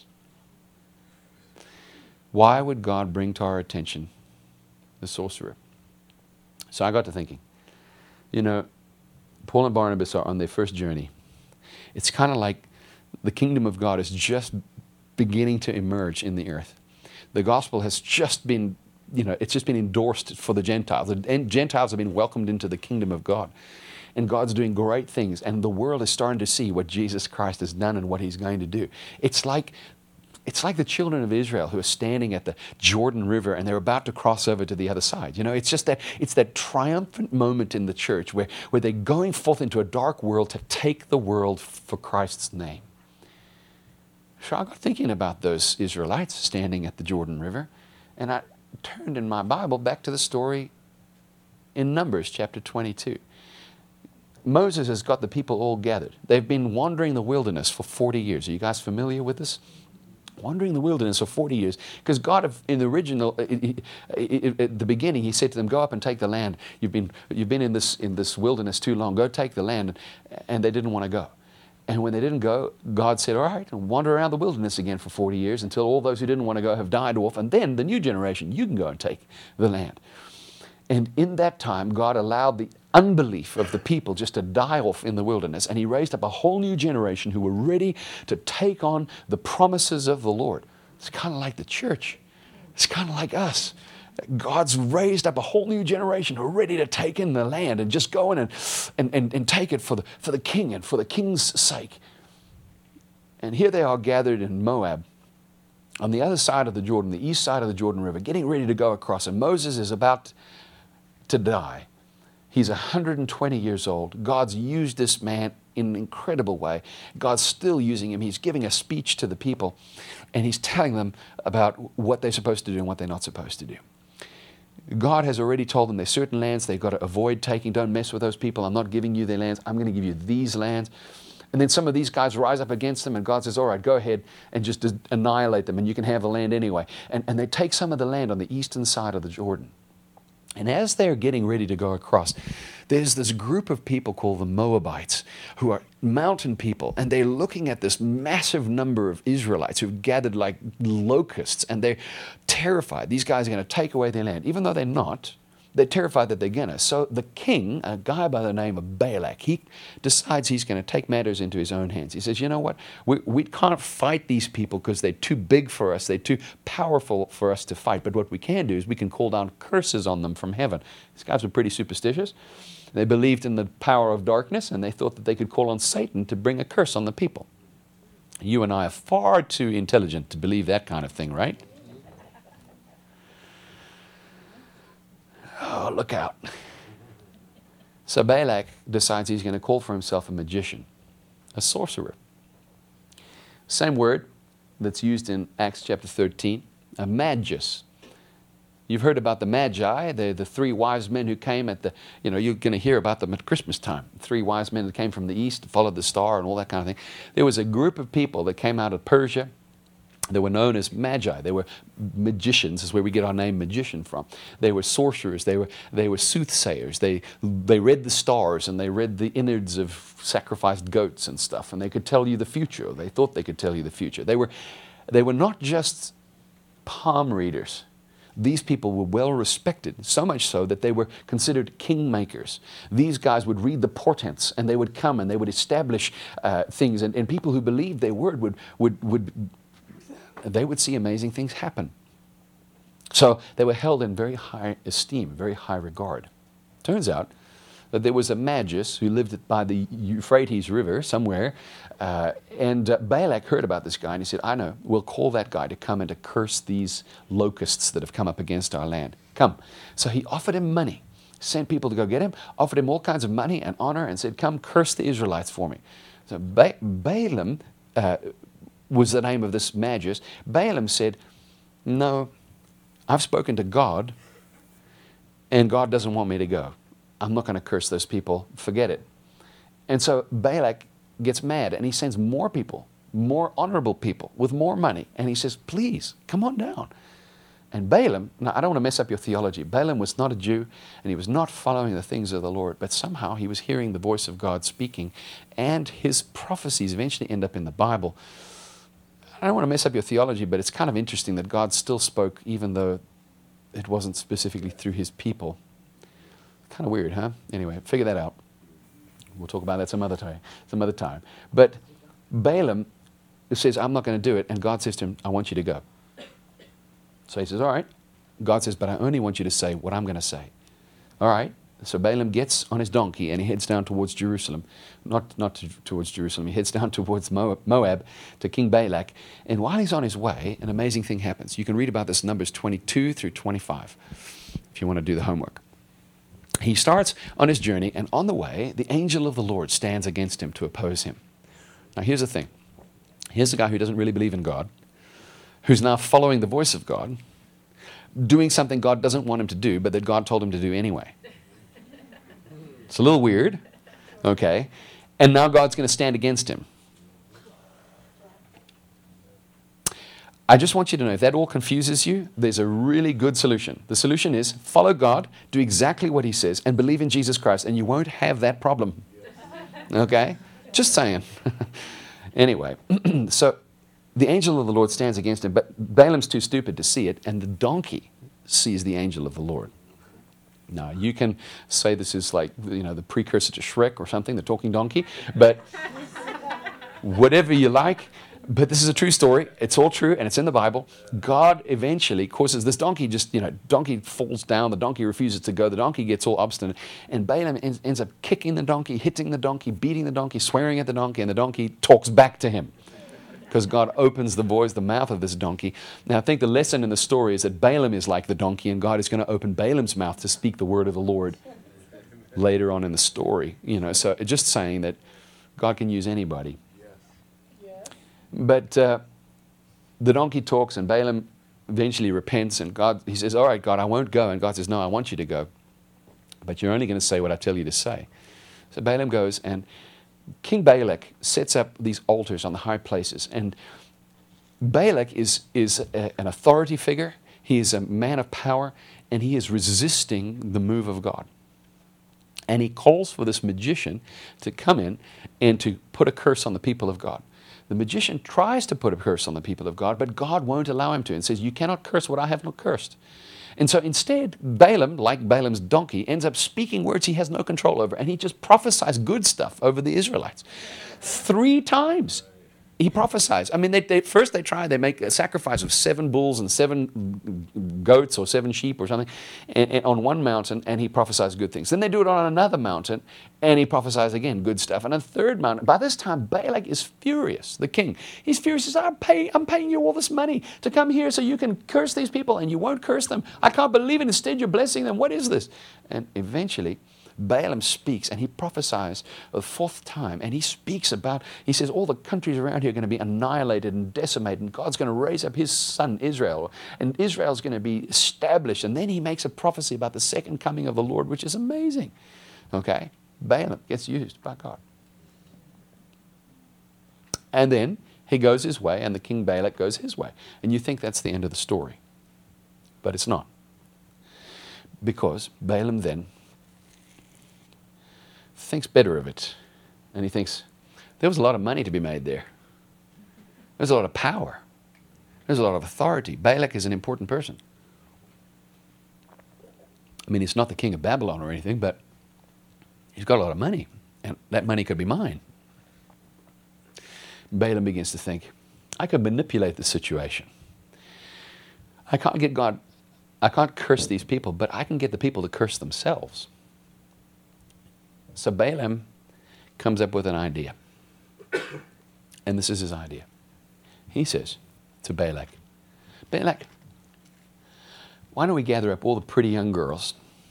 Why would God bring to our attention the sorcerer? So I got to thinking, you know, Paul and Barnabas are on their first journey. It's kind of like The kingdom of God is just beginning to emerge in the earth. The gospel has just been, you know, it's just been endorsed for the Gentiles. The Gentiles have been welcomed into the kingdom of God. And God's doing great things. And the world is starting to see what Jesus Christ has done and what He's going to do. It's like, it's like the children of Israel who are standing at the Jordan River and they're about to cross over to the other side. You know, it's just that, it's that triumphant moment in the church where, where they're going forth into a dark world to take the world for Christ's name. So I got thinking about those Israelites standing at the Jordan River, and I turned in my Bible back to the story in Numbers chapter twenty-two. Moses has got the people all gathered. They've been wandering the wilderness for forty years. Are you guys familiar with this? Wandering the wilderness for forty years. Because God, in the original, at the beginning, He said to them, go up and take the land. You've been, you've been in this, in this wilderness too long. Go take the land. And they didn't want to go. And when they didn't go, God said, all right, wander around the wilderness again for forty years until all those who didn't want to go have died off. And then the new generation, you can go and take the land. And in that time, God allowed the unbelief of the people just to die off in the wilderness. And He raised up a whole new generation who were ready to take on the promises of the Lord. It's kind of like the church. It's kind of like us. God's raised up a whole new generation who are ready to take in the land and just go in and, and, and, and take it for the, for the king and for the king's sake. And here they are gathered in Moab, on the other side of the Jordan, the east side of the Jordan River, getting ready to go across. And Moses is about to die. He's one hundred twenty years old. God's used this man in an incredible way. God's still using him. He's giving a speech to the people, and He's telling them about what they're supposed to do and what they're not supposed to do. God has already told them there's certain lands they've got to avoid taking. Don't mess with those people. I'm not giving you their lands. I'm going to give you these lands. And then some of these guys rise up against them, and God says, all right, go ahead and just annihilate them, and you can have the land anyway. And, and they take some of the land on the eastern side of the Jordan. And as they're getting ready to go across, there's this group of people called the Moabites, who are mountain people, and they're looking at this massive number of Israelites who've gathered like locusts, and they're terrified. These guys are going to take away their land. Even though they're not, they're terrified that they're going to. So the king, a guy by the name of Balak, he decides he's going to take matters into his own hands. He says, you know what, we, we can't fight these people because they're too big for us. They're too powerful for us to fight. But what we can do is we can call down curses on them from heaven. These guys were pretty superstitious. They believed in the power of darkness, and they thought that they could call on Satan to bring a curse on the people. You and I are far too intelligent to believe that kind of thing, right? Oh, look out. So Balak decides he's going to call for himself a magician, a sorcerer. Same word that's used in Acts chapter thirteen, a magus. You've heard about the Magi, the, the three wise men who came at the, you know, you're going to hear about them at Christmas time. Three wise men that came from the east, followed the star and all that kind of thing. There was a group of people that came out of Persia. They were known as Magi. They were magicians, is where we get our name magician from. They were sorcerers. They were, they were soothsayers. They, they read the stars, and they read the innards of sacrificed goats and stuff, and they could tell you the future. They thought they could tell you the future. They were, they were not just palm readers. These people were well respected, so much so that they were considered kingmakers. These guys would read the portents, and they would come and they would establish uh, things, and, and people who believed their word would, would, would, they would see amazing things happen. So they were held in very high esteem, very high regard. Turns out that there was a magus who lived by the Euphrates River somewhere, uh, and uh, Balak heard about this guy, and he said, I know, we'll call that guy to come and to curse these locusts that have come up against our land. Come. So he offered him money, sent people to go get him, offered him all kinds of money and honor, and said, come curse the Israelites for me. So ba- Balaam uh, was the name of this magus. Balaam said, no, I've spoken to God, and God doesn't want me to go. I'm not going to curse those people. Forget it. And so Balak gets mad, and he sends more people, more honorable people with more money. And he says, please, come on down. And Balaam, now I don't want to mess up your theology. Balaam was not a Jew, and he was not following the things of the Lord. But somehow he was hearing the voice of God speaking, and his prophecies eventually end up in the Bible. I don't want to mess up your theology, but it's kind of interesting that God still spoke even though it wasn't specifically through his people. Kind of weird, huh? Anyway, figure that out. We'll talk about that some other time. Some other time. But Balaam says, I'm not going to do it. And God says to him, I want you to go. So he says, all right. God says, but I only want you to say what I'm going to say. All right. So Balaam gets on his donkey and he heads down towards Jerusalem. Not, not to, towards Jerusalem. He heads down towards Moab, Moab to King Balak. And while he's on his way, an amazing thing happens. You can read about this in Numbers twenty-two through twenty-five if you want to do the homework. He starts on his journey, and on the way, the angel of the Lord stands against him to oppose him. Now, here's the thing. Here's a guy who doesn't really believe in God, who's now following the voice of God, doing something God doesn't want him to do, but that God told him to do anyway. It's a little weird, okay? And now God's going to stand against him. I just want you to know, if that all confuses you, there's a really good solution. The solution is follow God, do exactly what he says, and believe in Jesus Christ, and you won't have that problem. Okay? Just saying. Anyway, so the angel of the Lord stands against him, but Balaam's too stupid to see it, and the donkey sees the angel of the Lord. Now, you can say this is like, you know, the precursor to Shrek or something, the talking donkey, but whatever you like. But this is a true story. It's all true, and it's in the Bible. God eventually causes this donkey just, you know, donkey falls down. The donkey refuses to go. The donkey gets all obstinate. And Balaam ends, ends up kicking the donkey, hitting the donkey, beating the donkey, swearing at the donkey, and the donkey talks back to him. Because God opens the voice, the mouth of this donkey. Now, I think the lesson in the story is that Balaam is like the donkey, and God is going to open Balaam's mouth to speak the word of the Lord later on in the story. You know, so just saying that God can use anybody. But uh, the donkey talks, and Balaam eventually repents, and God, he says, all right, God, I won't go. And God says, no, I want you to go. But you're only going to say what I tell you to say. So Balaam goes, and King Balak sets up these altars on the high places. And Balak is, is a, an authority figure. He is a man of power, and he is resisting the move of God. And he calls for this magician to come in and to put a curse on the people of God. The magician tries to put a curse on the people of God, but God won't allow him to, and says, you cannot curse what I have not cursed. And so instead, Balaam, like Balaam's donkey, ends up speaking words he has no control over, and he just prophesies good stuff over the Israelites. Three times he prophesies. I mean, they, they, first they try, they make a sacrifice of seven bulls and seven goats or seven sheep or something and, and on one mountain, and he prophesies good things. Then they do it on another mountain, and he prophesies again good stuff. And a third mountain. By this time, Balak is furious, the king. He's furious. He says, I'm, pay, I'm paying you all this money to come here so you can curse these people, and you won't curse them. I can't believe it. Instead, you're blessing them. What is this? And eventually, Balaam speaks, and he prophesies a fourth time, and he speaks about, he says all the countries around here are going to be annihilated and decimated, and God's going to raise up his son Israel, and Israel's going to be established. And then he makes a prophecy about the second coming of the Lord, which is amazing. Okay? Balaam gets used by God. And then he goes his way, and the king Balak goes his way. And you think that's the end of the story. But it's not. Because Balaam then thinks better of it. And he thinks, there was a lot of money to be made there. There's a lot of power. There's a lot of authority. Balak is an important person. I mean, he's not the king of Babylon or anything, but he's got a lot of money, and that money could be mine. Balaam begins to think, I could manipulate the situation. I can't get God, I can't curse these people, but I can get the people to curse themselves. So Balaam comes up with an idea. And this is his idea. He says to Balak, Balak, why don't we gather up all the pretty young girls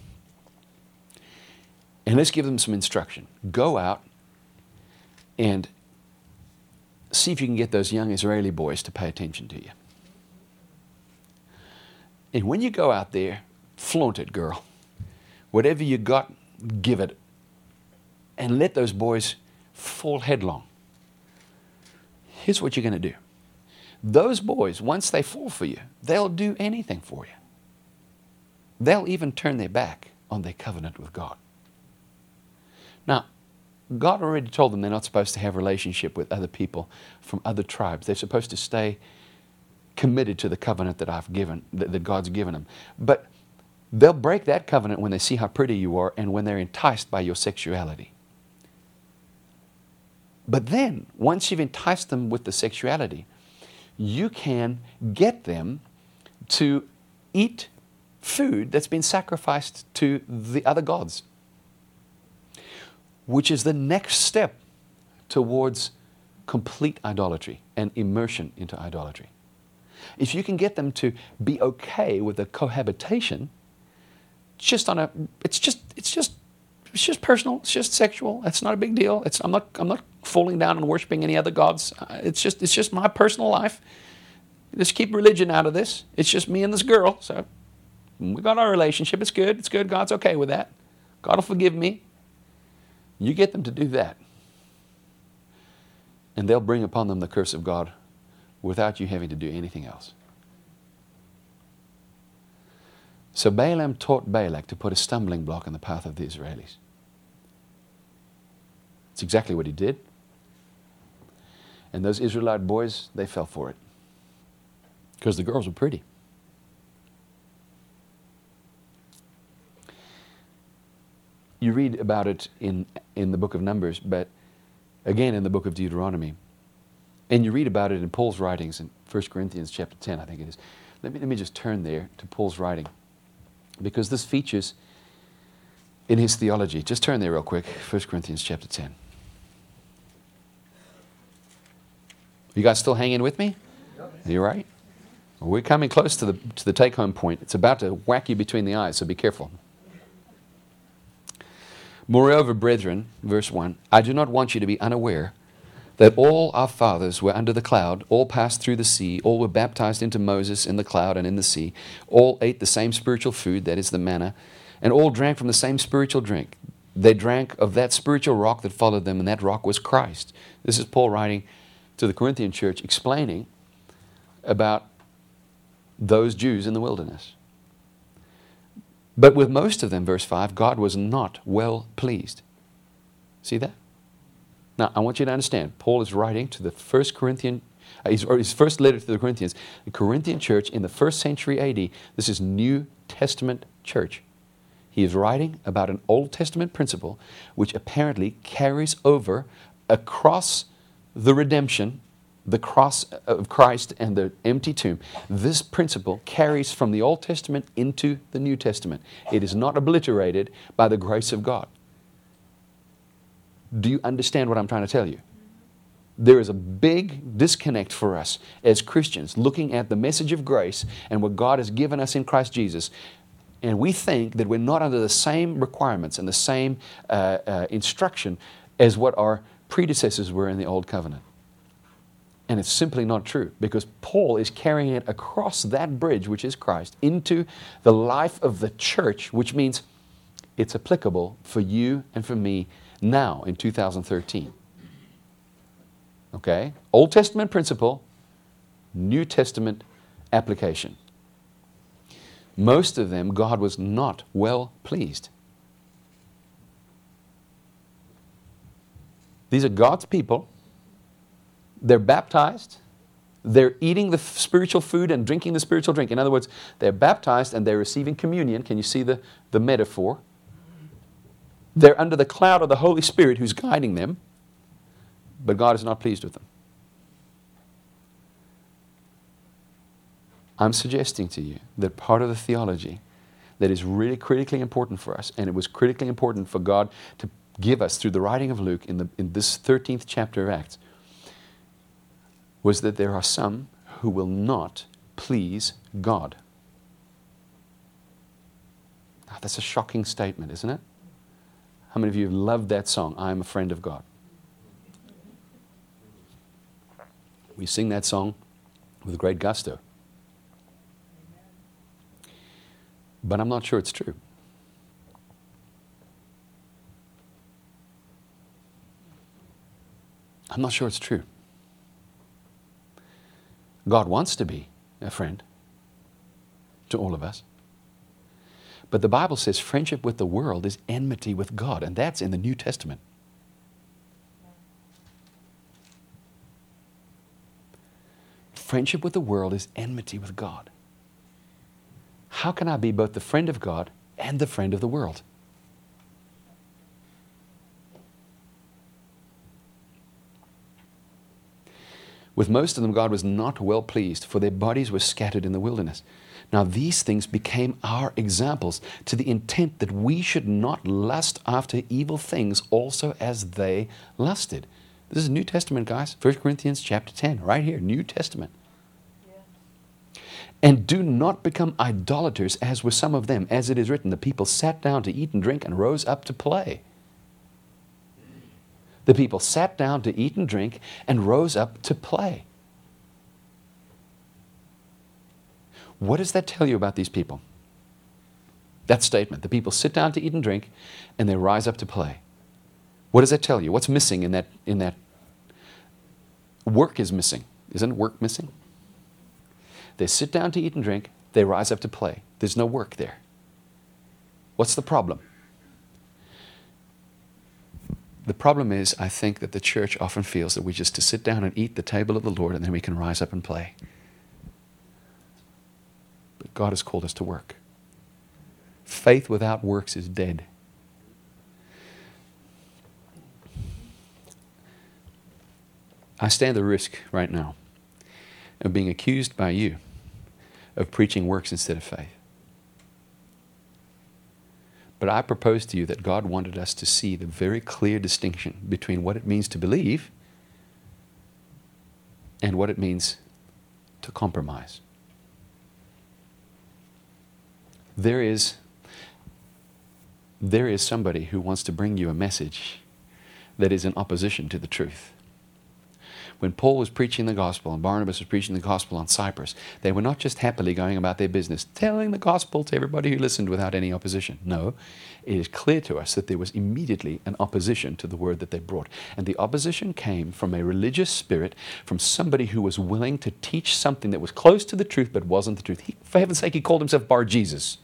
and let's give them some instruction. Go out and see if you can get those young Israeli boys to pay attention to you. And when you go out there, flaunt it, girl. Whatever you got, give it. And let those boys fall headlong. Here's what you're going to do. Those boys, once they fall for you, they'll do anything for you. They'll even turn their back on their covenant with God. Now, God already told them they're not supposed to have a relationship with other people from other tribes. They're supposed to stay committed to the covenant that I've given, that, that God's given them. But they'll break that covenant when they see how pretty you are and when they're enticed by your sexuality. But then, once you've enticed them with the sexuality, you can get them to eat food that's been sacrificed to the other gods, which is the next step towards complete idolatry and immersion into idolatry. If you can get them to be okay with the cohabitation, just on a, it's just, it's just, it's just personal. It's just sexual. It's not a big deal. It's, I'm not, I'm not falling down and worshiping any other gods. It's just, it's just my personal life. Just keep religion out of this. It's just me and this girl. So we got our relationship. It's good. It's good. God's okay with that. God will forgive me. You get them to do that, and they'll bring upon them the curse of God without you having to do anything else. So Balaam taught Balak to put a stumbling block in the path of the Israelis. It's exactly what he did. And those Israelite boys, they fell for it. Because the girls were pretty. You read about it in, in the book of Numbers, but again in the book of Deuteronomy. And you read about it in Paul's writings in First Corinthians chapter ten, I think it is. Let me, let me just turn there to Paul's writing, because this features in his theology. Just turn there real quick, First Corinthians chapter ten. You guys still hanging with me? Yep. Are you right? Well, we're coming close to the, to the take-home point. It's about to whack you between the eyes, so be careful. Moreover, brethren, verse one, I do not want you to be unaware that all our fathers were under the cloud, all passed through the sea, all were baptized into Moses in the cloud and in the sea, all ate the same spiritual food, that is the manna, and all drank from the same spiritual drink. They drank of that spiritual rock that followed them, and that rock was Christ. This is Paul writing to the Corinthian church, explaining about those Jews in the wilderness. But with most of them, verse five, God was not well pleased. See that? Now, I want you to understand, Paul is writing to the first Corinthian, uh, his, or his first letter to the Corinthians, the Corinthian church in the first century A D. This is New Testament church. He is writing about an Old Testament principle which apparently carries over across the redemption, the cross of Christ and the empty tomb. This principle carries from the Old Testament into the New Testament. It is not obliterated by the grace of God. Do you understand what I'm trying to tell you? There is a big disconnect for us as Christians looking at the message of grace and what God has given us in Christ Jesus. And we think that we're not under the same requirements and the same uh, uh, instruction as what our predecessors were in the Old Covenant. And it's simply not true, because Paul is carrying it across that bridge, which is Christ, into the life of the church, which means it's applicable for you and for me now in two thousand thirteen. Okay? Old Testament principle, New Testament application. Most of them, God was not well pleased. These are God's people. They're baptized. They're eating the spiritual food and drinking the spiritual drink. In other words, they're baptized and they're receiving communion. Can you see the, the metaphor? They're under the cloud of the Holy Spirit who's guiding them, but God is not pleased with them. I'm suggesting to you that part of the theology that is really critically important for us, and it was critically important for God to give us through the writing of Luke in, the, in this thirteenth chapter of Acts, was that there are some who will not please God. Now, that's a shocking statement, isn't it? How many of you have loved that song, I Am a Friend of God? We sing that song with great gusto. But I'm not sure it's true. I'm not sure it's true. God wants to be a friend to all of us. But the Bible says friendship with the world is enmity with God, and that's in the New Testament. Friendship with the world is enmity with God. How can I be both the friend of God and the friend of the world? With most of them God was not well pleased, for their bodies were scattered in the wilderness. Now these things became our examples, to the intent that we should not lust after evil things also as they lusted. This is New Testament, guys. First Corinthians chapter ten, right here, New Testament. Yeah. And do not become idolaters, as were some of them. As it is written, the people sat down to eat and drink and rose up to play. The people sat down to eat and drink and rose up to play. What does that tell you about these people? That statement, the people sit down to eat and drink and they rise up to play. What does that tell you? What's missing in that? In that? Work is missing. Isn't work missing? They sit down to eat and drink, they rise up to play. There's no work there. What's the problem? The problem is, I think that the church often feels that we just to sit down and eat the table of the Lord and then we can rise up and play. But God has called us to work. Faith without works is dead. I stand the risk right now of being accused by you of preaching works instead of faith. But I propose to you that God wanted us to see the very clear distinction between what it means to believe and what it means to compromise. There is, there is somebody who wants to bring you a message that is in opposition to the truth. When Paul was preaching the gospel and Barnabas was preaching the gospel on Cyprus, they were not just happily going about their business, telling the gospel to everybody who listened without any opposition. No, it is clear to us that there was immediately an opposition to the word that they brought. And the opposition came from a religious spirit, from somebody who was willing to teach something that was close to the truth but wasn't the truth. He, for heaven's sake, he called himself Bar Jesus.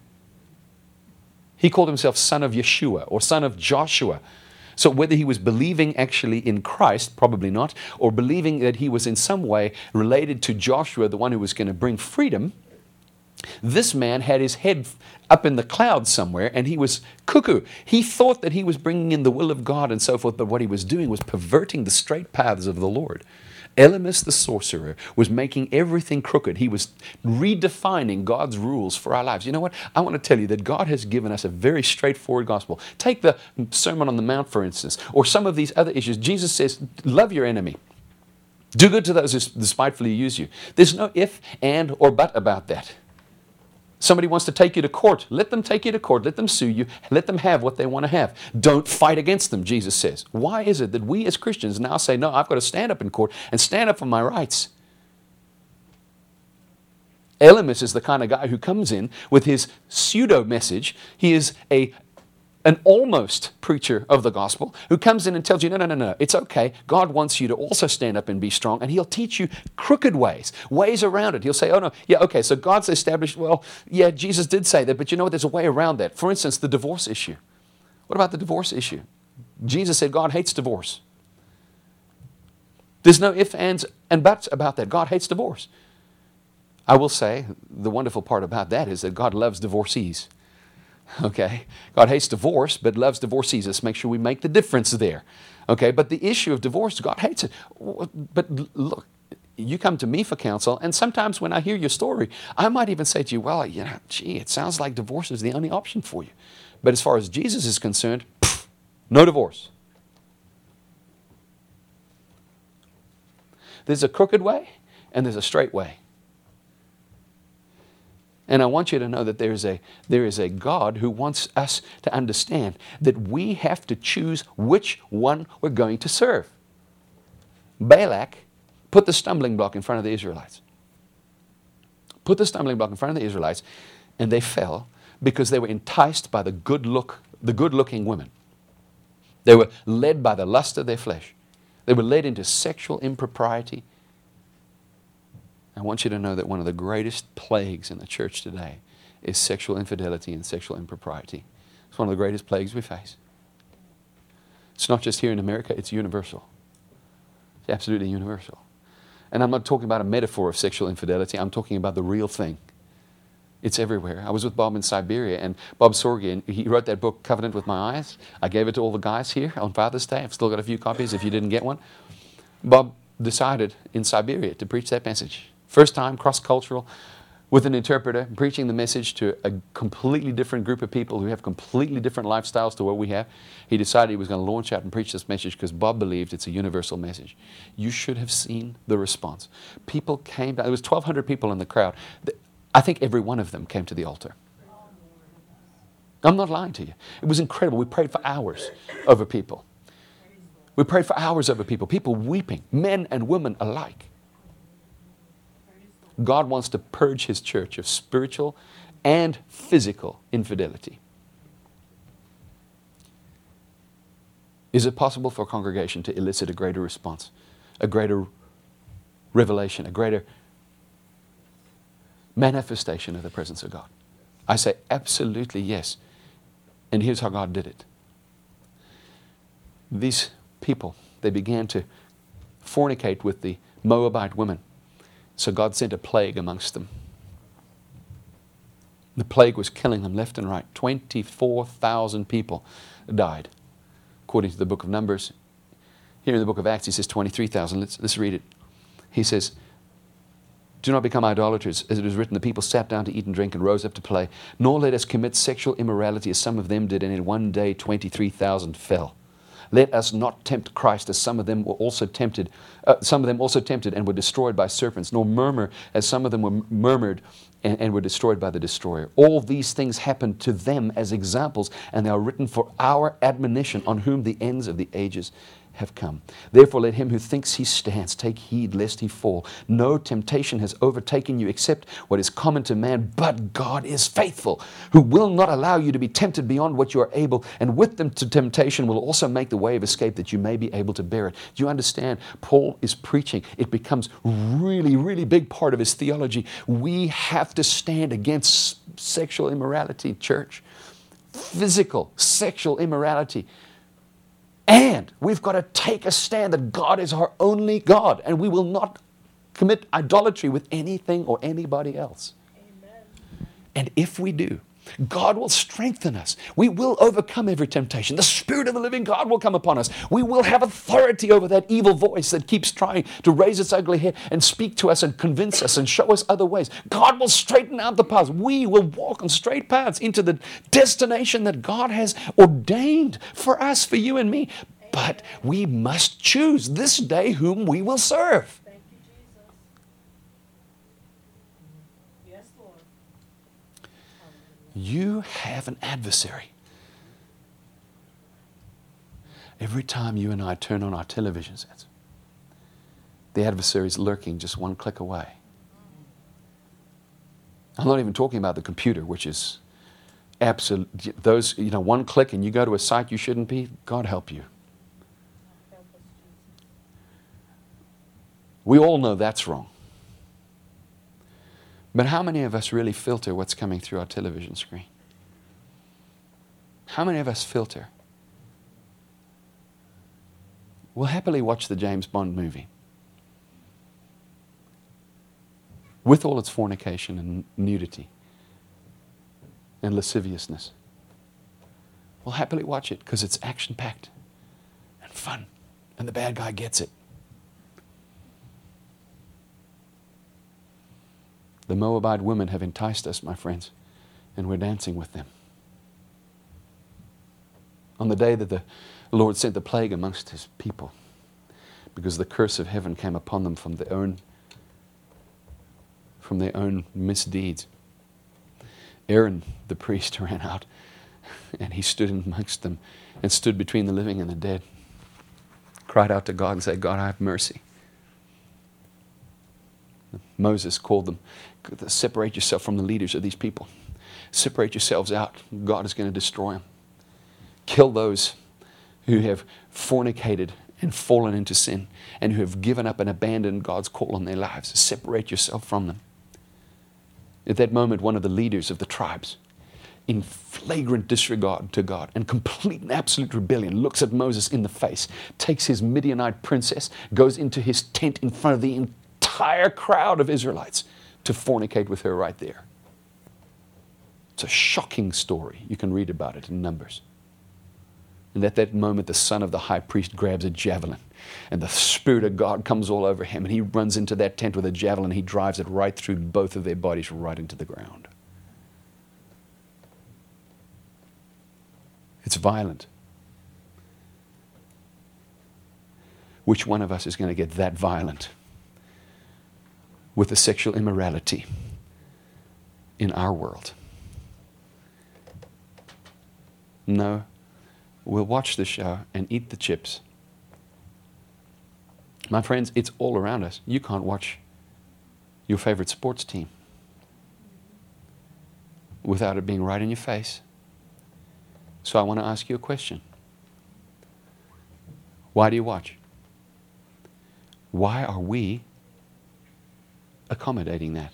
He called himself son of Yeshua or son of Joshua. So whether he was believing actually in Christ, probably not, or believing that he was in some way related to Joshua, the one who was going to bring freedom, this man had his head up in the clouds somewhere and he was cuckoo. He thought that he was bringing in the will of God and so forth, but what he was doing was perverting the straight paths of the Lord. Elymas the sorcerer was making everything crooked. He was redefining God's rules for our lives. You know what? I want to tell you that God has given us a very straightforward gospel. Take the Sermon on the Mount, for instance, or some of these other issues. Jesus says, love your enemy. Do good to those who despitefully use you. There's no if, and, or but about that. Somebody wants to take you to court. Let them take you to court. Let them sue you. Let them have what they want to have. Don't fight against them, Jesus says. Why is it that we as Christians now say, no, I've got to stand up in court and stand up for my rights? Elymas is the kind of guy who comes in with his pseudo message. He is a an almost preacher of the gospel who comes in and tells you, no, no, no, no, it's okay. God wants you to also stand up and be strong, and he'll teach you crooked ways, ways around it. He'll say, oh, no, yeah, okay, so God's established, well, yeah, Jesus did say that, but you know what, there's a way around that. For instance, the divorce issue. What about the divorce issue? Jesus said God hates divorce. There's no ifs, ands, and buts about that. God hates divorce. I will say, the wonderful part about that is that God loves divorcees. Okay, God hates divorce, but loves divorcees. Let's make sure we make the difference there. Okay, but the issue of divorce, God hates it. But look, you come to me for counsel, and sometimes when I hear your story, I might even say to you, well, you know, gee, it sounds like divorce is the only option for you. But as far as Jesus is concerned, pff, no divorce. There's a crooked way, and there's a straight way. And I want you to know that there is a, there is a God who wants us to understand that we have to choose which one we're going to serve. Balak put the stumbling block in front of the Israelites. Put the stumbling block in front of the Israelites, and they fell because they were enticed by the good look, the good-looking women. They were led by the lust of their flesh. They were led into sexual impropriety. I want you to know that one of the greatest plagues in the church today is sexual infidelity and sexual impropriety. It's one of the greatest plagues we face. It's not just here in America, it's universal. It's absolutely universal. And I'm not talking about a metaphor of sexual infidelity, I'm talking about the real thing. It's everywhere. I was with Bob in Siberia, and Bob Sorge, he wrote that book, Covenant with My Eyes. I gave it to all the guys here on Father's Day. I've still got a few copies if you didn't get one. Bob decided in Siberia to preach that message. First time, cross-cultural, with an interpreter, preaching the message to a completely different group of people who have completely different lifestyles to what we have. He decided he was going to launch out and preach this message because Bob believed it's a universal message. You should have seen the response. People came down. There was twelve hundred people in the crowd. I think every one of them came to the altar. I'm not lying to you. It was incredible. We prayed for hours over people. We prayed for hours over people, people weeping, men and women alike. God wants to purge His church of spiritual and physical infidelity. Is it possible for a congregation to elicit a greater response, a greater revelation, a greater manifestation of the presence of God? I say absolutely yes. And here's how God did it. These people, they began to fornicate with the Moabite women. So God sent a plague amongst them. The plague was killing them left and right. twenty-four thousand people died, according to the book of Numbers. Here in the book of Acts, he says twenty-three thousand. Let's, let's read it. He says, do not become idolaters. As it is written, the people sat down to eat and drink and rose up to play. Nor let us commit sexual immorality as some of them did, and in one day twenty-three thousand fell. Let us not tempt Christ as some of them were also tempted. Uh, some of them also tempted and were destroyed by serpents. Nor murmur as some of them were murmured and, and were destroyed by the destroyer. All these things happened to them as examples, and they are written for our admonition, on whom the ends of the ages have come. Therefore let him who thinks he stands take heed lest he fall. No temptation has overtaken you except what is common to man, but God is faithful, who will not allow you to be tempted beyond what you are able, and with them to temptation will also make the way of escape that you may be able to bear it. Do you understand? Paul is preaching. It becomes really, really big part of his theology. We have to stand against sexual immorality, church. Physical, sexual immorality. And we've got to take a stand that God is our only God, and we will not commit idolatry with anything or anybody else. Amen. And if we do, God will strengthen us. We will overcome every temptation. The Spirit of the living God will come upon us. We will have authority over that evil voice that keeps trying to raise its ugly head and speak to us and convince us and show us other ways. God will straighten out the paths. We will walk on straight paths into the destination that God has ordained for us, for you and me. But we must choose this day whom we will serve. You have an adversary. Every time you and I turn on our television sets, the adversary is lurking just one click away. I'm not even talking about the computer, which is absolute. Those, you know, one click and you go to a site you shouldn't be. God help you. We all know that's wrong. But how many of us really filter what's coming through our television screen? How many of us filter? We'll happily watch the James Bond movie with all its fornication and nudity and lasciviousness. We'll happily watch it because it's action-packed and fun, and the bad guy gets it. The Moabite women have enticed us, my friends, and we're dancing with them. On the day that the Lord sent the plague amongst His people, because the curse of heaven came upon them from their own, from their own misdeeds, Aaron, the priest, ran out, and he stood amongst them and stood between the living and the dead, cried out to God and said, God, have mercy. Moses called them, separate yourself from the leaders of these people. Separate yourselves out. God is going to destroy them. Kill those who have fornicated and fallen into sin and who have given up and abandoned God's call on their lives. Separate yourself from them. At that moment, one of the leaders of the tribes, in flagrant disregard to God and complete and absolute rebellion, looks at Moses in the face, takes his Midianite princess, goes into his tent in front of the entire crowd of Israelites to fornicate with her right there. It's a shocking story. You can read about it in Numbers. And at that moment, the son of the high priest grabs a javelin. And the Spirit of God comes all over him. And he runs into that tent with a javelin. He drives it right through both of their bodies, right into the ground. It's violent. Which one of us is going to get that violent with the sexual immorality in our world? No. We'll watch the show and eat the chips. My friends, it's all around us. You can't watch your favorite sports team without it being right in your face. So I want to ask you a question. Why do you watch? Why are we accommodating that?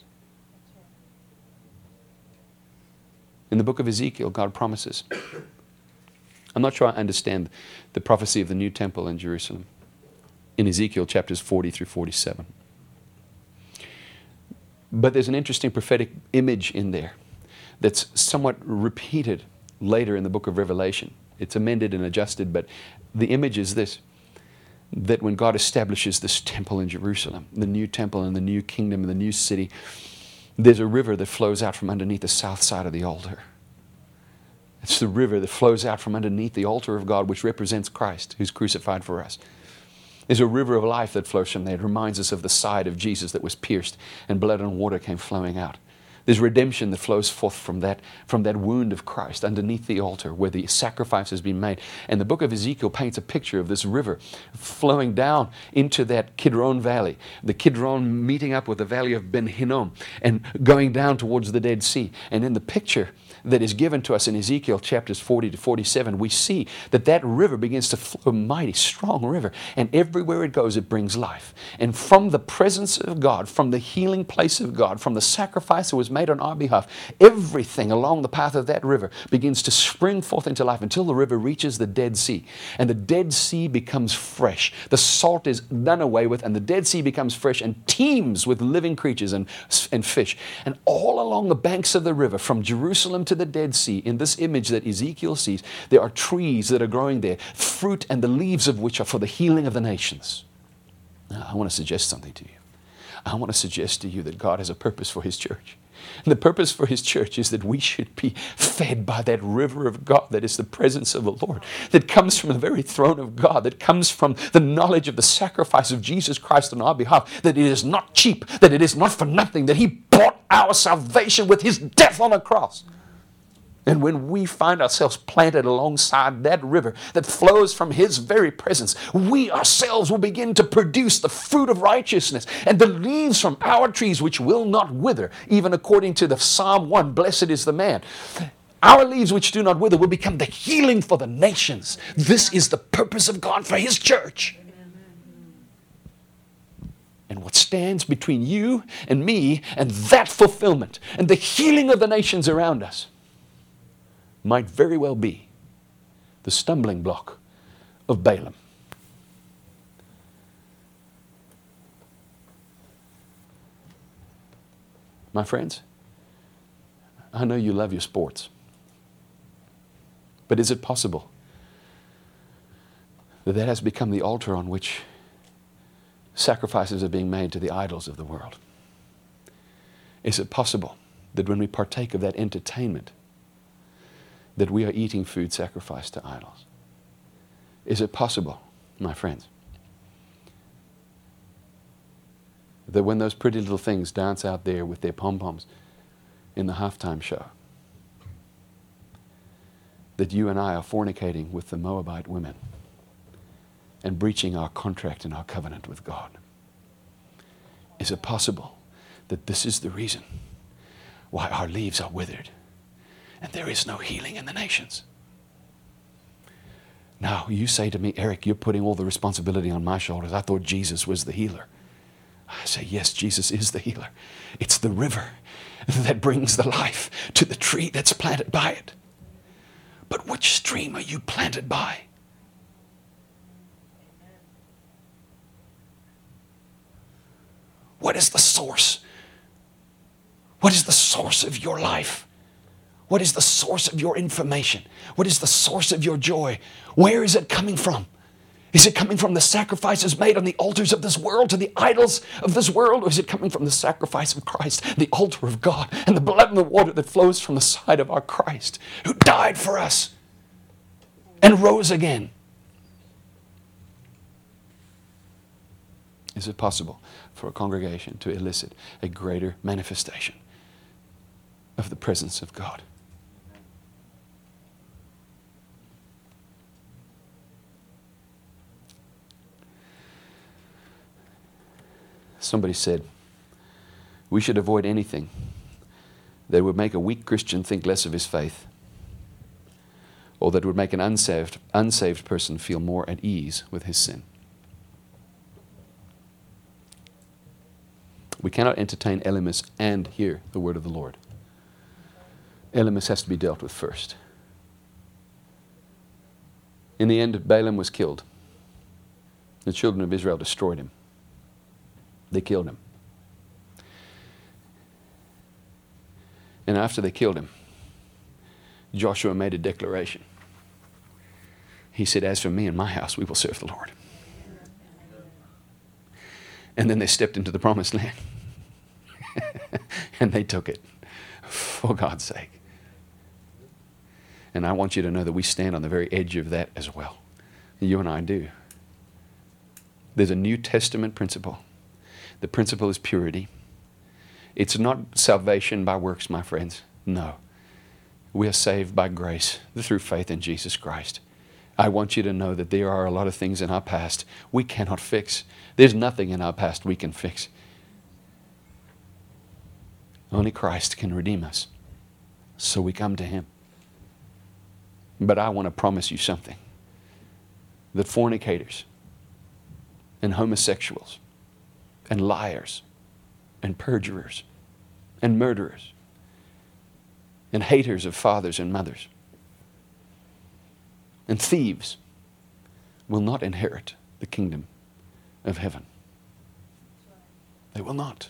In the book of Ezekiel, God promises. I'm not sure I understand the prophecy of the new temple in Jerusalem. In Ezekiel chapters forty through forty-seven. But there's an interesting prophetic image in there that's somewhat repeated later in the book of Revelation. It's amended and adjusted, but the image is this, that when God establishes this temple in Jerusalem, the new temple and the new kingdom and the new city, there's a river that flows out from underneath the south side of the altar. It's the river that flows out from underneath the altar of God, which represents Christ, who's crucified for us. There's a river of life that flows from there. It reminds us of the side of Jesus that was pierced and blood and water came flowing out. There's redemption that flows forth from that, from that wound of Christ underneath the altar where the sacrifice has been made. And the book of Ezekiel paints a picture of this river flowing down into that Kidron Valley. The Kidron meeting up with the valley of Ben Hinnom and going down towards the Dead Sea. And in the picture that is given to us in Ezekiel chapters forty to forty-seven, we see that that river begins to flow, a mighty, strong river. And everywhere it goes, it brings life. And from the presence of God, from the healing place of God, from the sacrifice that was made on our behalf, everything along the path of that river begins to spring forth into life until the river reaches the Dead Sea. And the Dead Sea becomes fresh. The salt is done away with, and the Dead Sea becomes fresh and teems with living creatures and, and fish. And all along the banks of the river, from Jerusalem to the Dead Sea, in this image that Ezekiel sees, there are trees that are growing there, fruit and the leaves of which are for the healing of the nations. Now, I want to suggest something to you. I want to suggest to you that God has a purpose for His church. And the purpose for His church is that we should be fed by that river of God that is the presence of the Lord, that comes from the very throne of God, that comes from the knowledge of the sacrifice of Jesus Christ on our behalf, that it is not cheap, that it is not for nothing, that He bought our salvation with His death on the cross. And when we find ourselves planted alongside that river that flows from His very presence, we ourselves will begin to produce the fruit of righteousness and the leaves from our trees which will not wither, even according to the Psalm one, blessed is the man. Our leaves which do not wither will become the healing for the nations. This is the purpose of God for His church. And what stands between you and me and that fulfillment and the healing of the nations around us might very well be the stumbling block of Balaam. My friends, I know you love your sports, but is it possible that that has become the altar on which sacrifices are being made to the idols of the world? Is it possible that when we partake of that entertainment, that we are eating food sacrificed to idols? Is it possible, my friends, that when those pretty little things dance out there with their pom-poms in the halftime show, that you and I are fornicating with the Moabite women and breaching our contract and our covenant with God? Is it possible that this is the reason why our leaves are withered and there is no healing in the nations? Now, you say to me, Eric, you're putting all the responsibility on my shoulders. I thought Jesus was the healer. I say, yes, Jesus is the healer. It's the river that brings the life to the tree that's planted by it. But which stream are you planted by? What is the source? What is the source of your life? What is the source of your information? What is the source of your joy? Where is it coming from? Is it coming from the sacrifices made on the altars of this world to the idols of this world? Or is it coming from the sacrifice of Christ, the altar of God, and the blood and the water that flows from the side of our Christ, who died for us and rose again? Is it possible for a congregation to elicit a greater manifestation of the presence of God? Somebody said, we should avoid anything that would make a weak Christian think less of his faith, or that would make an unsaved, unsaved person feel more at ease with his sin. We cannot entertain Elymas and hear the word of the Lord. Elymas has to be dealt with first. In the end, Balaam was killed. The children of Israel destroyed him. They killed him. And after they killed him, Joshua made a declaration. He said, as for me and my house, we will serve the Lord. And then they stepped into the promised land. And they took it for God's sake. And I want you to know that we stand on the very edge of that as well. You and I do. There's a New Testament principle. The principle is purity. It's not salvation by works, my friends. No. We are saved by grace through faith in Jesus Christ. I want you to know that there are a lot of things in our past we cannot fix. There's nothing in our past we can fix. Only Christ can redeem us. So we come to Him. But I want to promise you something. That fornicators and homosexuals and liars and perjurers and murderers and haters of fathers and mothers and thieves will not inherit the kingdom of heaven. They will not.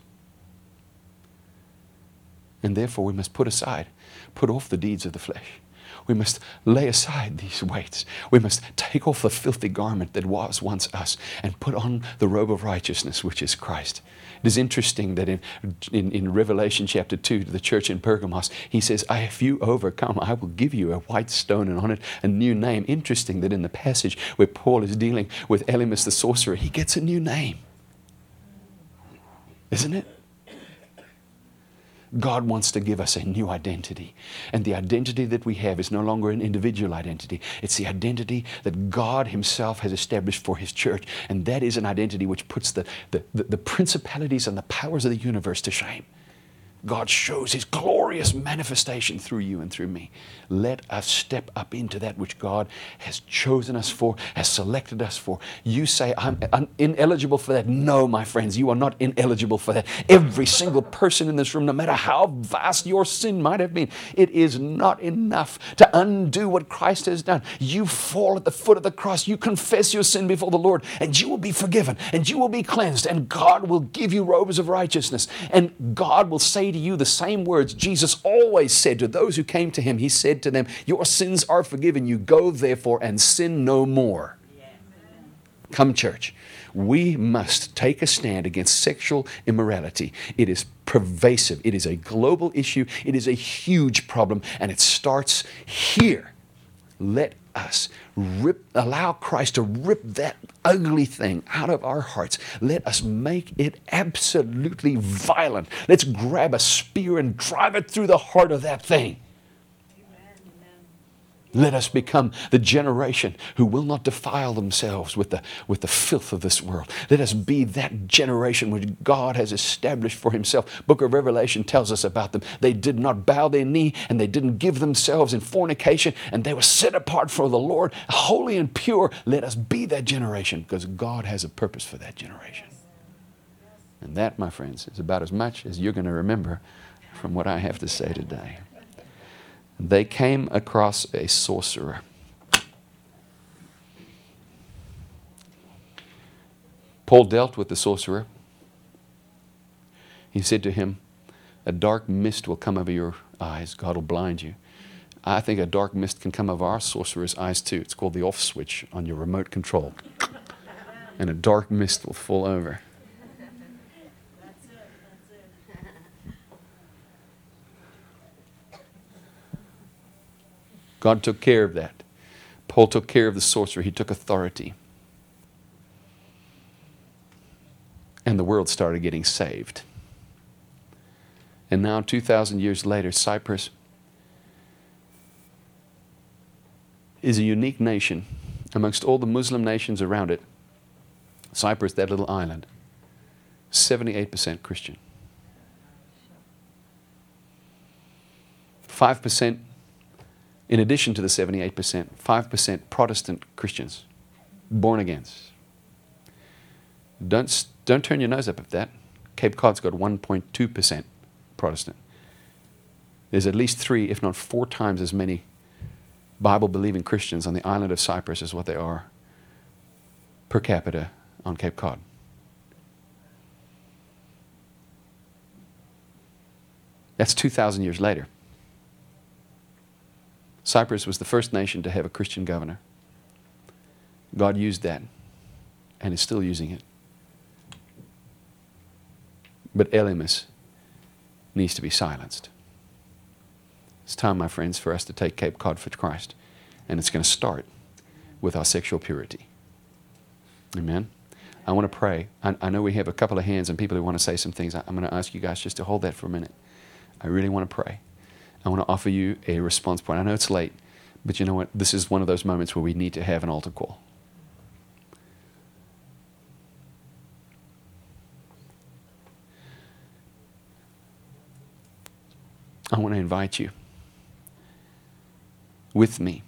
And therefore we must put aside, put off the deeds of the flesh. We must lay aside these weights. We must take off the filthy garment that was once us and put on the robe of righteousness, which is Christ. It is interesting that in, in, in Revelation chapter two, to the church in Pergamos, he says, if you overcome, I will give you a white stone and on it a new name. Interesting that in the passage where Paul is dealing with Elymas the sorcerer, he gets a new name. Isn't it? God wants to give us a new identity. And the identity that we have is no longer an individual identity. It's the identity that God Himself has established for His church. And that is an identity which puts the, the, the, the principalities and the powers of the universe to shame. God shows His glorious manifestation through you and through me. Let us step up into that which God has chosen us for, has selected us for. You say, I'm, I'm ineligible for that. No, my friends, you are not ineligible for that. Every single person in this room, no matter how vast your sin might have been, it is not enough to undo what Christ has done. You fall at the foot of the cross. You confess your sin before the Lord, and you will be forgiven, and you will be cleansed, and God will give you robes of righteousness, and God will say to you the same words Jesus always said to those who came to Him. He said to them, your sins are forgiven you. Go therefore and sin no more. Come, church. We must take a stand against sexual immorality. It is pervasive. It is a global issue. It is a huge problem, and it starts here. Let us rip, allow Christ to rip that ugly thing out of our hearts. Let us make it absolutely violent. Let's grab a spear and drive it through the heart of that thing. Let us become the generation who will not defile themselves with the, with the filth of this world. Let us be that generation which God has established for Himself. Book of Revelation tells us about them. They did not bow their knee, and they didn't give themselves in fornication, and they were set apart for the Lord, holy and pure. Let us be that generation, because God has a purpose for that generation. And that, my friends, is about as much as you're going to remember from what I have to say today. They came across a sorcerer. Paul dealt with the sorcerer. He said to him, a dark mist will come over your eyes. God will blind you. I think a dark mist can come over our sorcerer's eyes too. It's called the off switch on your remote control. And a dark mist will fall over. That's it. That's it. God took care of that. Paul took care of the sorcerer. He took authority. And the world started getting saved. And now, two thousand years later, Cyprus is a unique nation amongst all the Muslim nations around it. Cyprus, that little island, seventy-eight percent Christian. five percent, in addition to the seventy-eight percent, five percent Protestant Christians, born again. Don't, don't turn your nose up at that. Cape Cod's got one point two percent Protestant. There's at least three, if not four times as many Bible-believing Christians on the island of Cyprus as what there are per capita on Cape Cod. That's two thousand years later. Cyprus was the first nation to have a Christian governor. God used that and is still using it. But Elymas needs to be silenced. It's time, my friends, for us to take Cape Cod for Christ. And it's going to start with our sexual purity. Amen? I want to pray. I, I know we have a couple of hands and people who want to say some things. I, I'm going to ask you guys just to hold that for a minute. I really want to pray. I want to offer you a response point. I know it's late, but you know what? This is one of those moments where we need to have an altar call. I want to invite you with me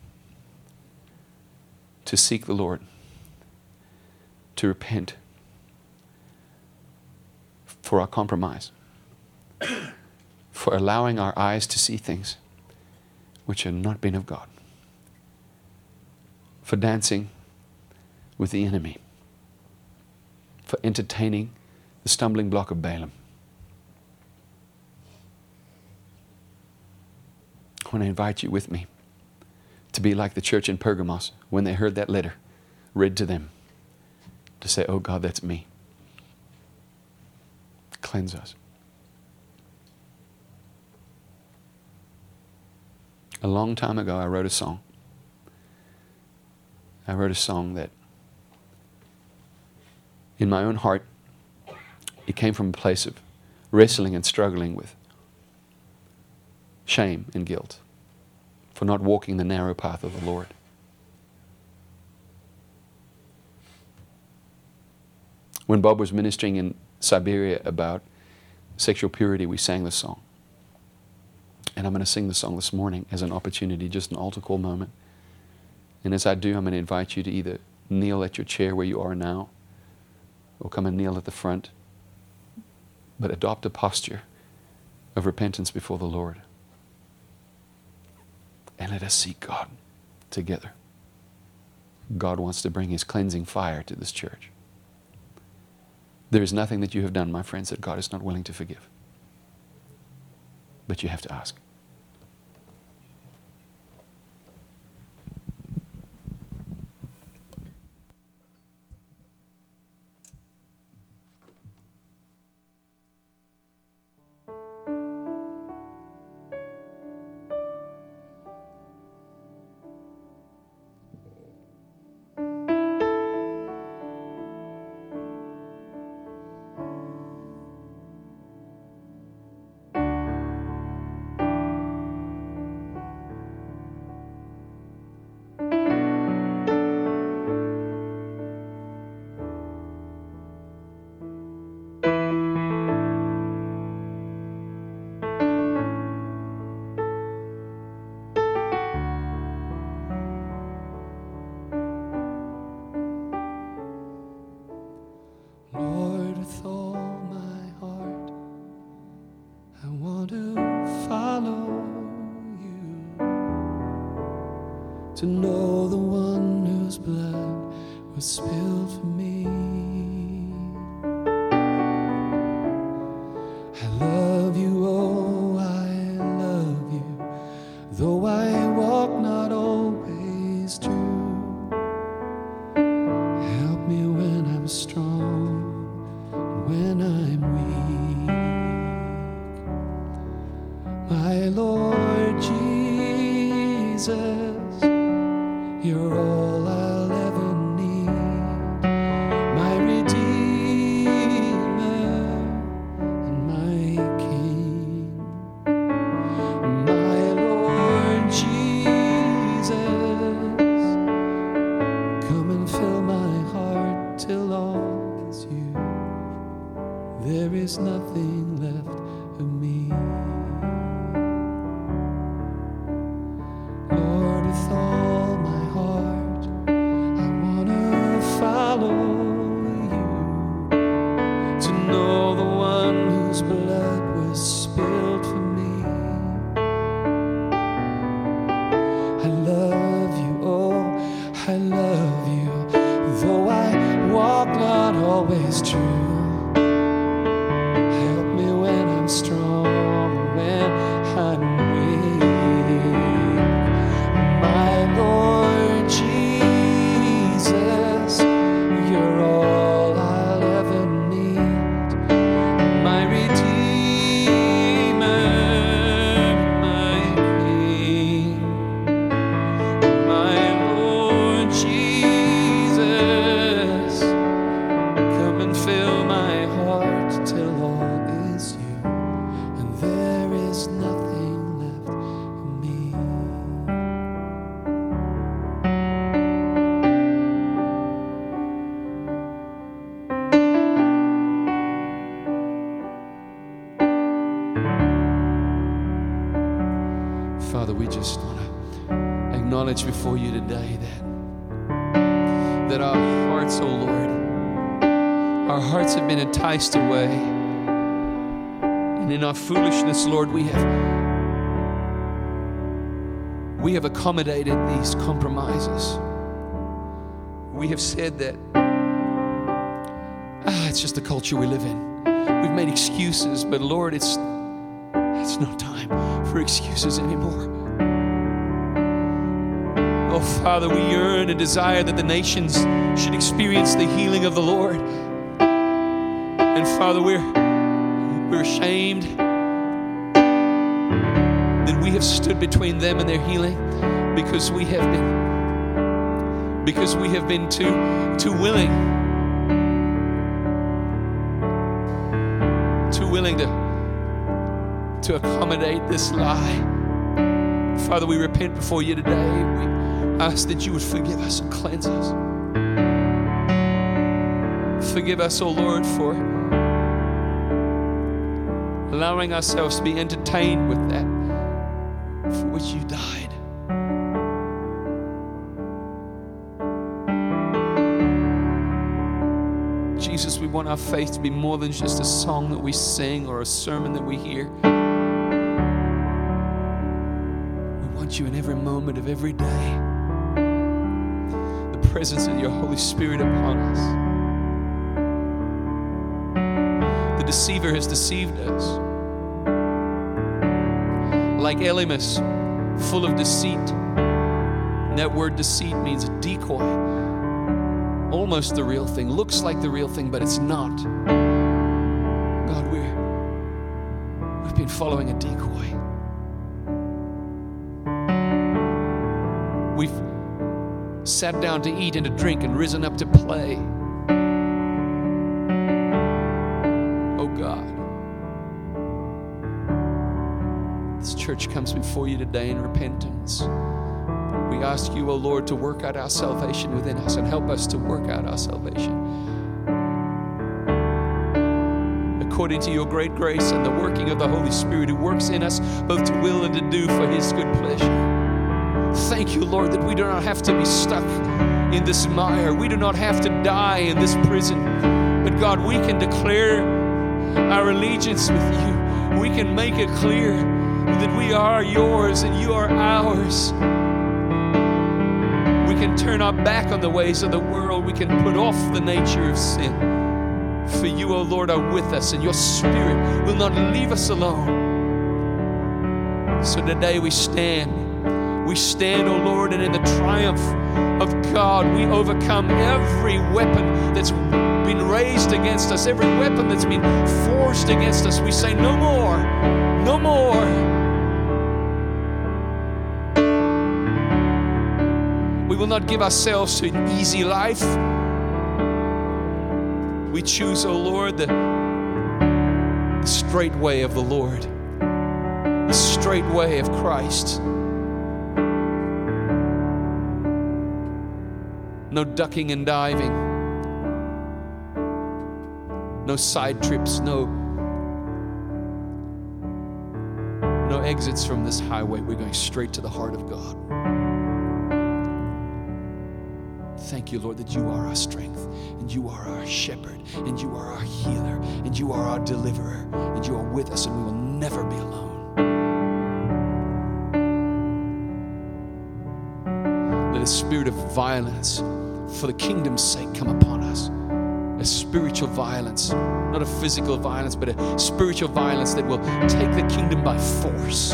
to seek the Lord, to repent for our compromise, for allowing our eyes to see things which have not been of God, for dancing with the enemy, for entertaining the stumbling block of Balaam. I want to invite you with me to be like the church in Pergamos when they heard that letter read to them, to say, oh God, that's me. Cleanse us. A long time ago, I wrote a song. I wrote a song that in my own heart, it came from a place of wrestling and struggling with shame and guilt for not walking the narrow path of the Lord. When Bob was ministering in Siberia about sexual purity, we sang this song. And I'm going to sing the song this morning as an opportunity, just an altar call moment. And as I do, I'm going to invite you to either kneel at your chair where you are now, or come and kneel at the front, but adopt a posture of repentance before the Lord. And let us seek God together. God wants to bring His cleansing fire to this church. There is nothing that you have done, my friends, that God is not willing to forgive. But you have to ask. Lord, with all my heart, I want to follow you, to know the one whose blood was spilled for me. I love you, oh, I love you, though I You're all I'll ever need, my Redeemer and my King, my Lord Jesus. Come and fill my heart till all is you. There is nothing left of me. Lord, with all my heart, I want to follow you, to know the one whose blood was spilled for me. I love you, oh, I love you, though I walk not always true. Help me when I'm strong, when I'm weak. My Lord Jesus, you're all I'll ever need, my Redeemer, my King, my Lord Jesus. Come and fill my heart till all is you, and there is nothing left of me. Father, we just want to acknowledge before you today that that our hearts, oh Lord, our hearts have been enticed away, and in our foolishness, Lord, we have we have accommodated these compromises. We have said that ah, it's just the culture we live in. We've made excuses, but Lord, it's it's no time for excuses anymore. Oh, Father, we yearn and desire that the nations should experience the healing of the Lord. And Father, we're, we're ashamed that we have stood between them and their healing because we have been, because we have been too, too willing, too willing to, to accommodate this lie. Father, we repent before you today. We ask that you would forgive us and cleanse us. Forgive us, oh Lord, for allowing ourselves to be entertained with that for which you died. Jesus, we want our faith to be more than just a song that we sing or a sermon that we hear. We want you in every moment of every day. The presence of your Holy Spirit upon us. The deceiver has deceived us. Like Elymas, full of deceit. And that word deceit means a decoy. Almost the real thing. Looks like the real thing, but it's not. God, we're, we've been following a decoy. We've sat down to eat and to drink and risen up to play. Oh God. This church comes before you today in repentance. We ask you, O Lord, to work out our salvation within us and help us to work out our salvation according to your great grace and the working of the Holy Spirit who works in us both to will and to do for his good pleasure. Thank you, Lord, that we do not have to be stuck in this mire. We do not have to die in this prison. But God, we can declare our allegiance with you. We can make it clear that we are yours and you are ours. We can turn our back on the ways of the world. We can put off the nature of sin. For you, O Lord, are with us, and your Spirit will not leave us alone. So today we stand. We stand, O Lord, and in the triumph of God, we overcome every weapon that's been raised against us, every weapon that's been forged against us. We say, no more, no more. We will not give ourselves to an easy life. We choose, O Lord, the, the straight way of the Lord, the straight way of Christ. No ducking and diving, no side trips, no, no exits from this highway. We're going straight to the heart of God. Thank you, Lord, that you are our strength, and you are our shepherd, and you are our healer, and you are our deliverer, and you are with us, and we will never be alone. Let a spirit of violence for the kingdom's sake come upon us. A spiritual violence, not a physical violence, but a spiritual violence that will take the kingdom by force.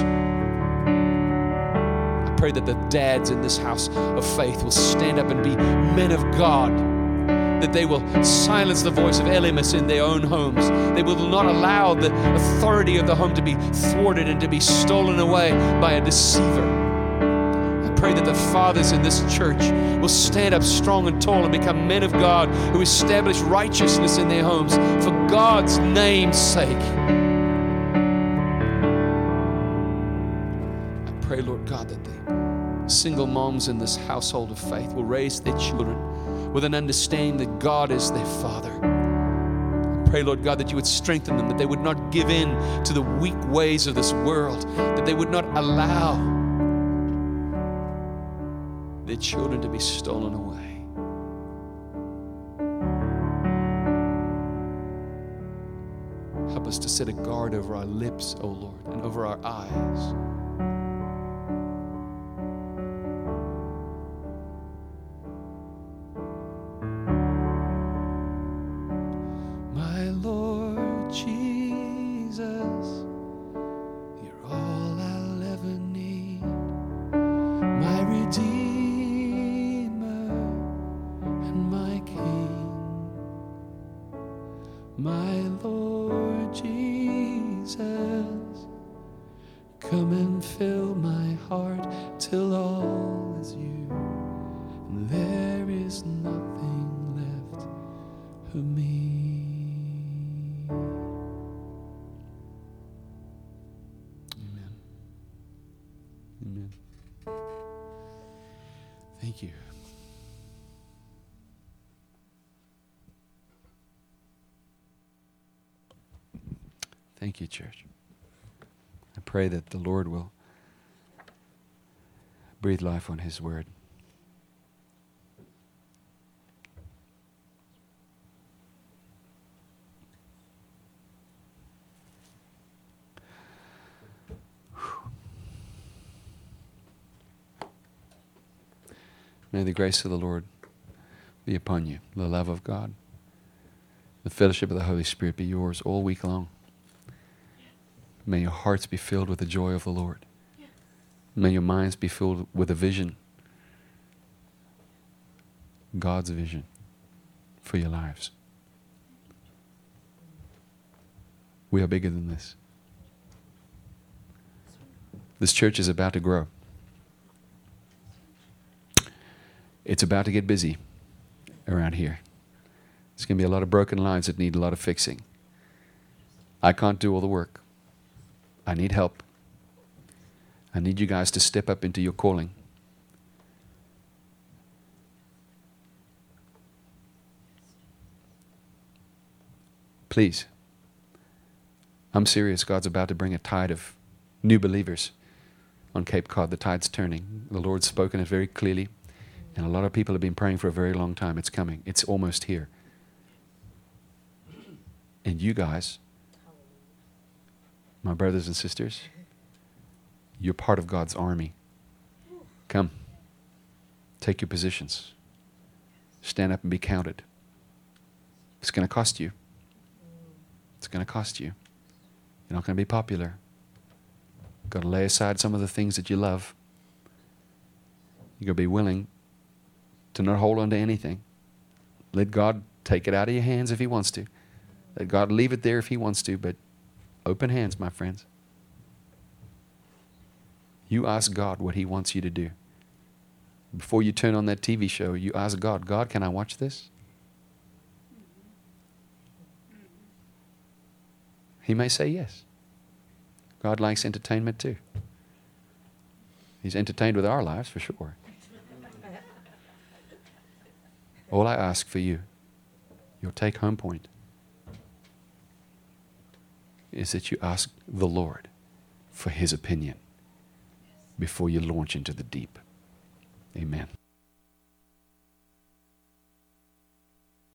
I pray that the dads in this house of faith will stand up and be men of God, that they will silence the voice of Elymas in their own homes. They will not allow the authority of the home to be thwarted and to be stolen away by a deceiver. I pray that the fathers in this church will stand up strong and tall and become men of God who establish righteousness in their homes for God's name's sake. I pray, Lord God, that the single moms in this household of faith will raise their children with an understanding that God is their Father. I pray, Lord God, that you would strengthen them, that they would not give in to the weak ways of this world, that they would not allow their children to be stolen away. Help us to set a guard over our lips, O Lord, and over our eyes. My Lord Jesus, you're all I'll ever need. My Redeemer, my Lord Jesus, come and fill my heart till all is you, and there is nothing left for me. Amen. Amen. Thank you. Thank you, church. I pray that the Lord will breathe life on His word. May the grace of the Lord be upon you, the love of God, the fellowship of the Holy Spirit be yours all week long. May your hearts be filled with the joy of the Lord. May your minds be filled with a vision, God's vision for your lives. We are bigger than this. This church is about to grow. It's about to get busy around here. There's going to be a lot of broken lives that need a lot of fixing. I can't do all the work. I need help. I need you guys to step up into your calling. Please. I'm serious. God's about to bring a tide of new believers on Cape Cod. The tide's turning. The Lord's spoken it very clearly. And a lot of people have been praying for a very long time. It's coming. It's almost here. And you guys, my brothers and sisters, you're part of God's army. Come. Take your positions. Stand up and be counted. It's going to cost you. It's going to cost you. You're not going to be popular. You've got to lay aside some of the things that you love. You've got to be willing to not hold on to anything. Let God take it out of your hands if He wants to. Let God leave it there if He wants to, but open hands, my friends. You ask God what He wants you to do. Before you turn on that T V show, you ask God, God, can I watch this? He may say yes. God likes entertainment too. He's entertained with our lives for sure. All I ask for you, your take-home point, is that you ask the Lord for His opinion before you launch into the deep. Amen.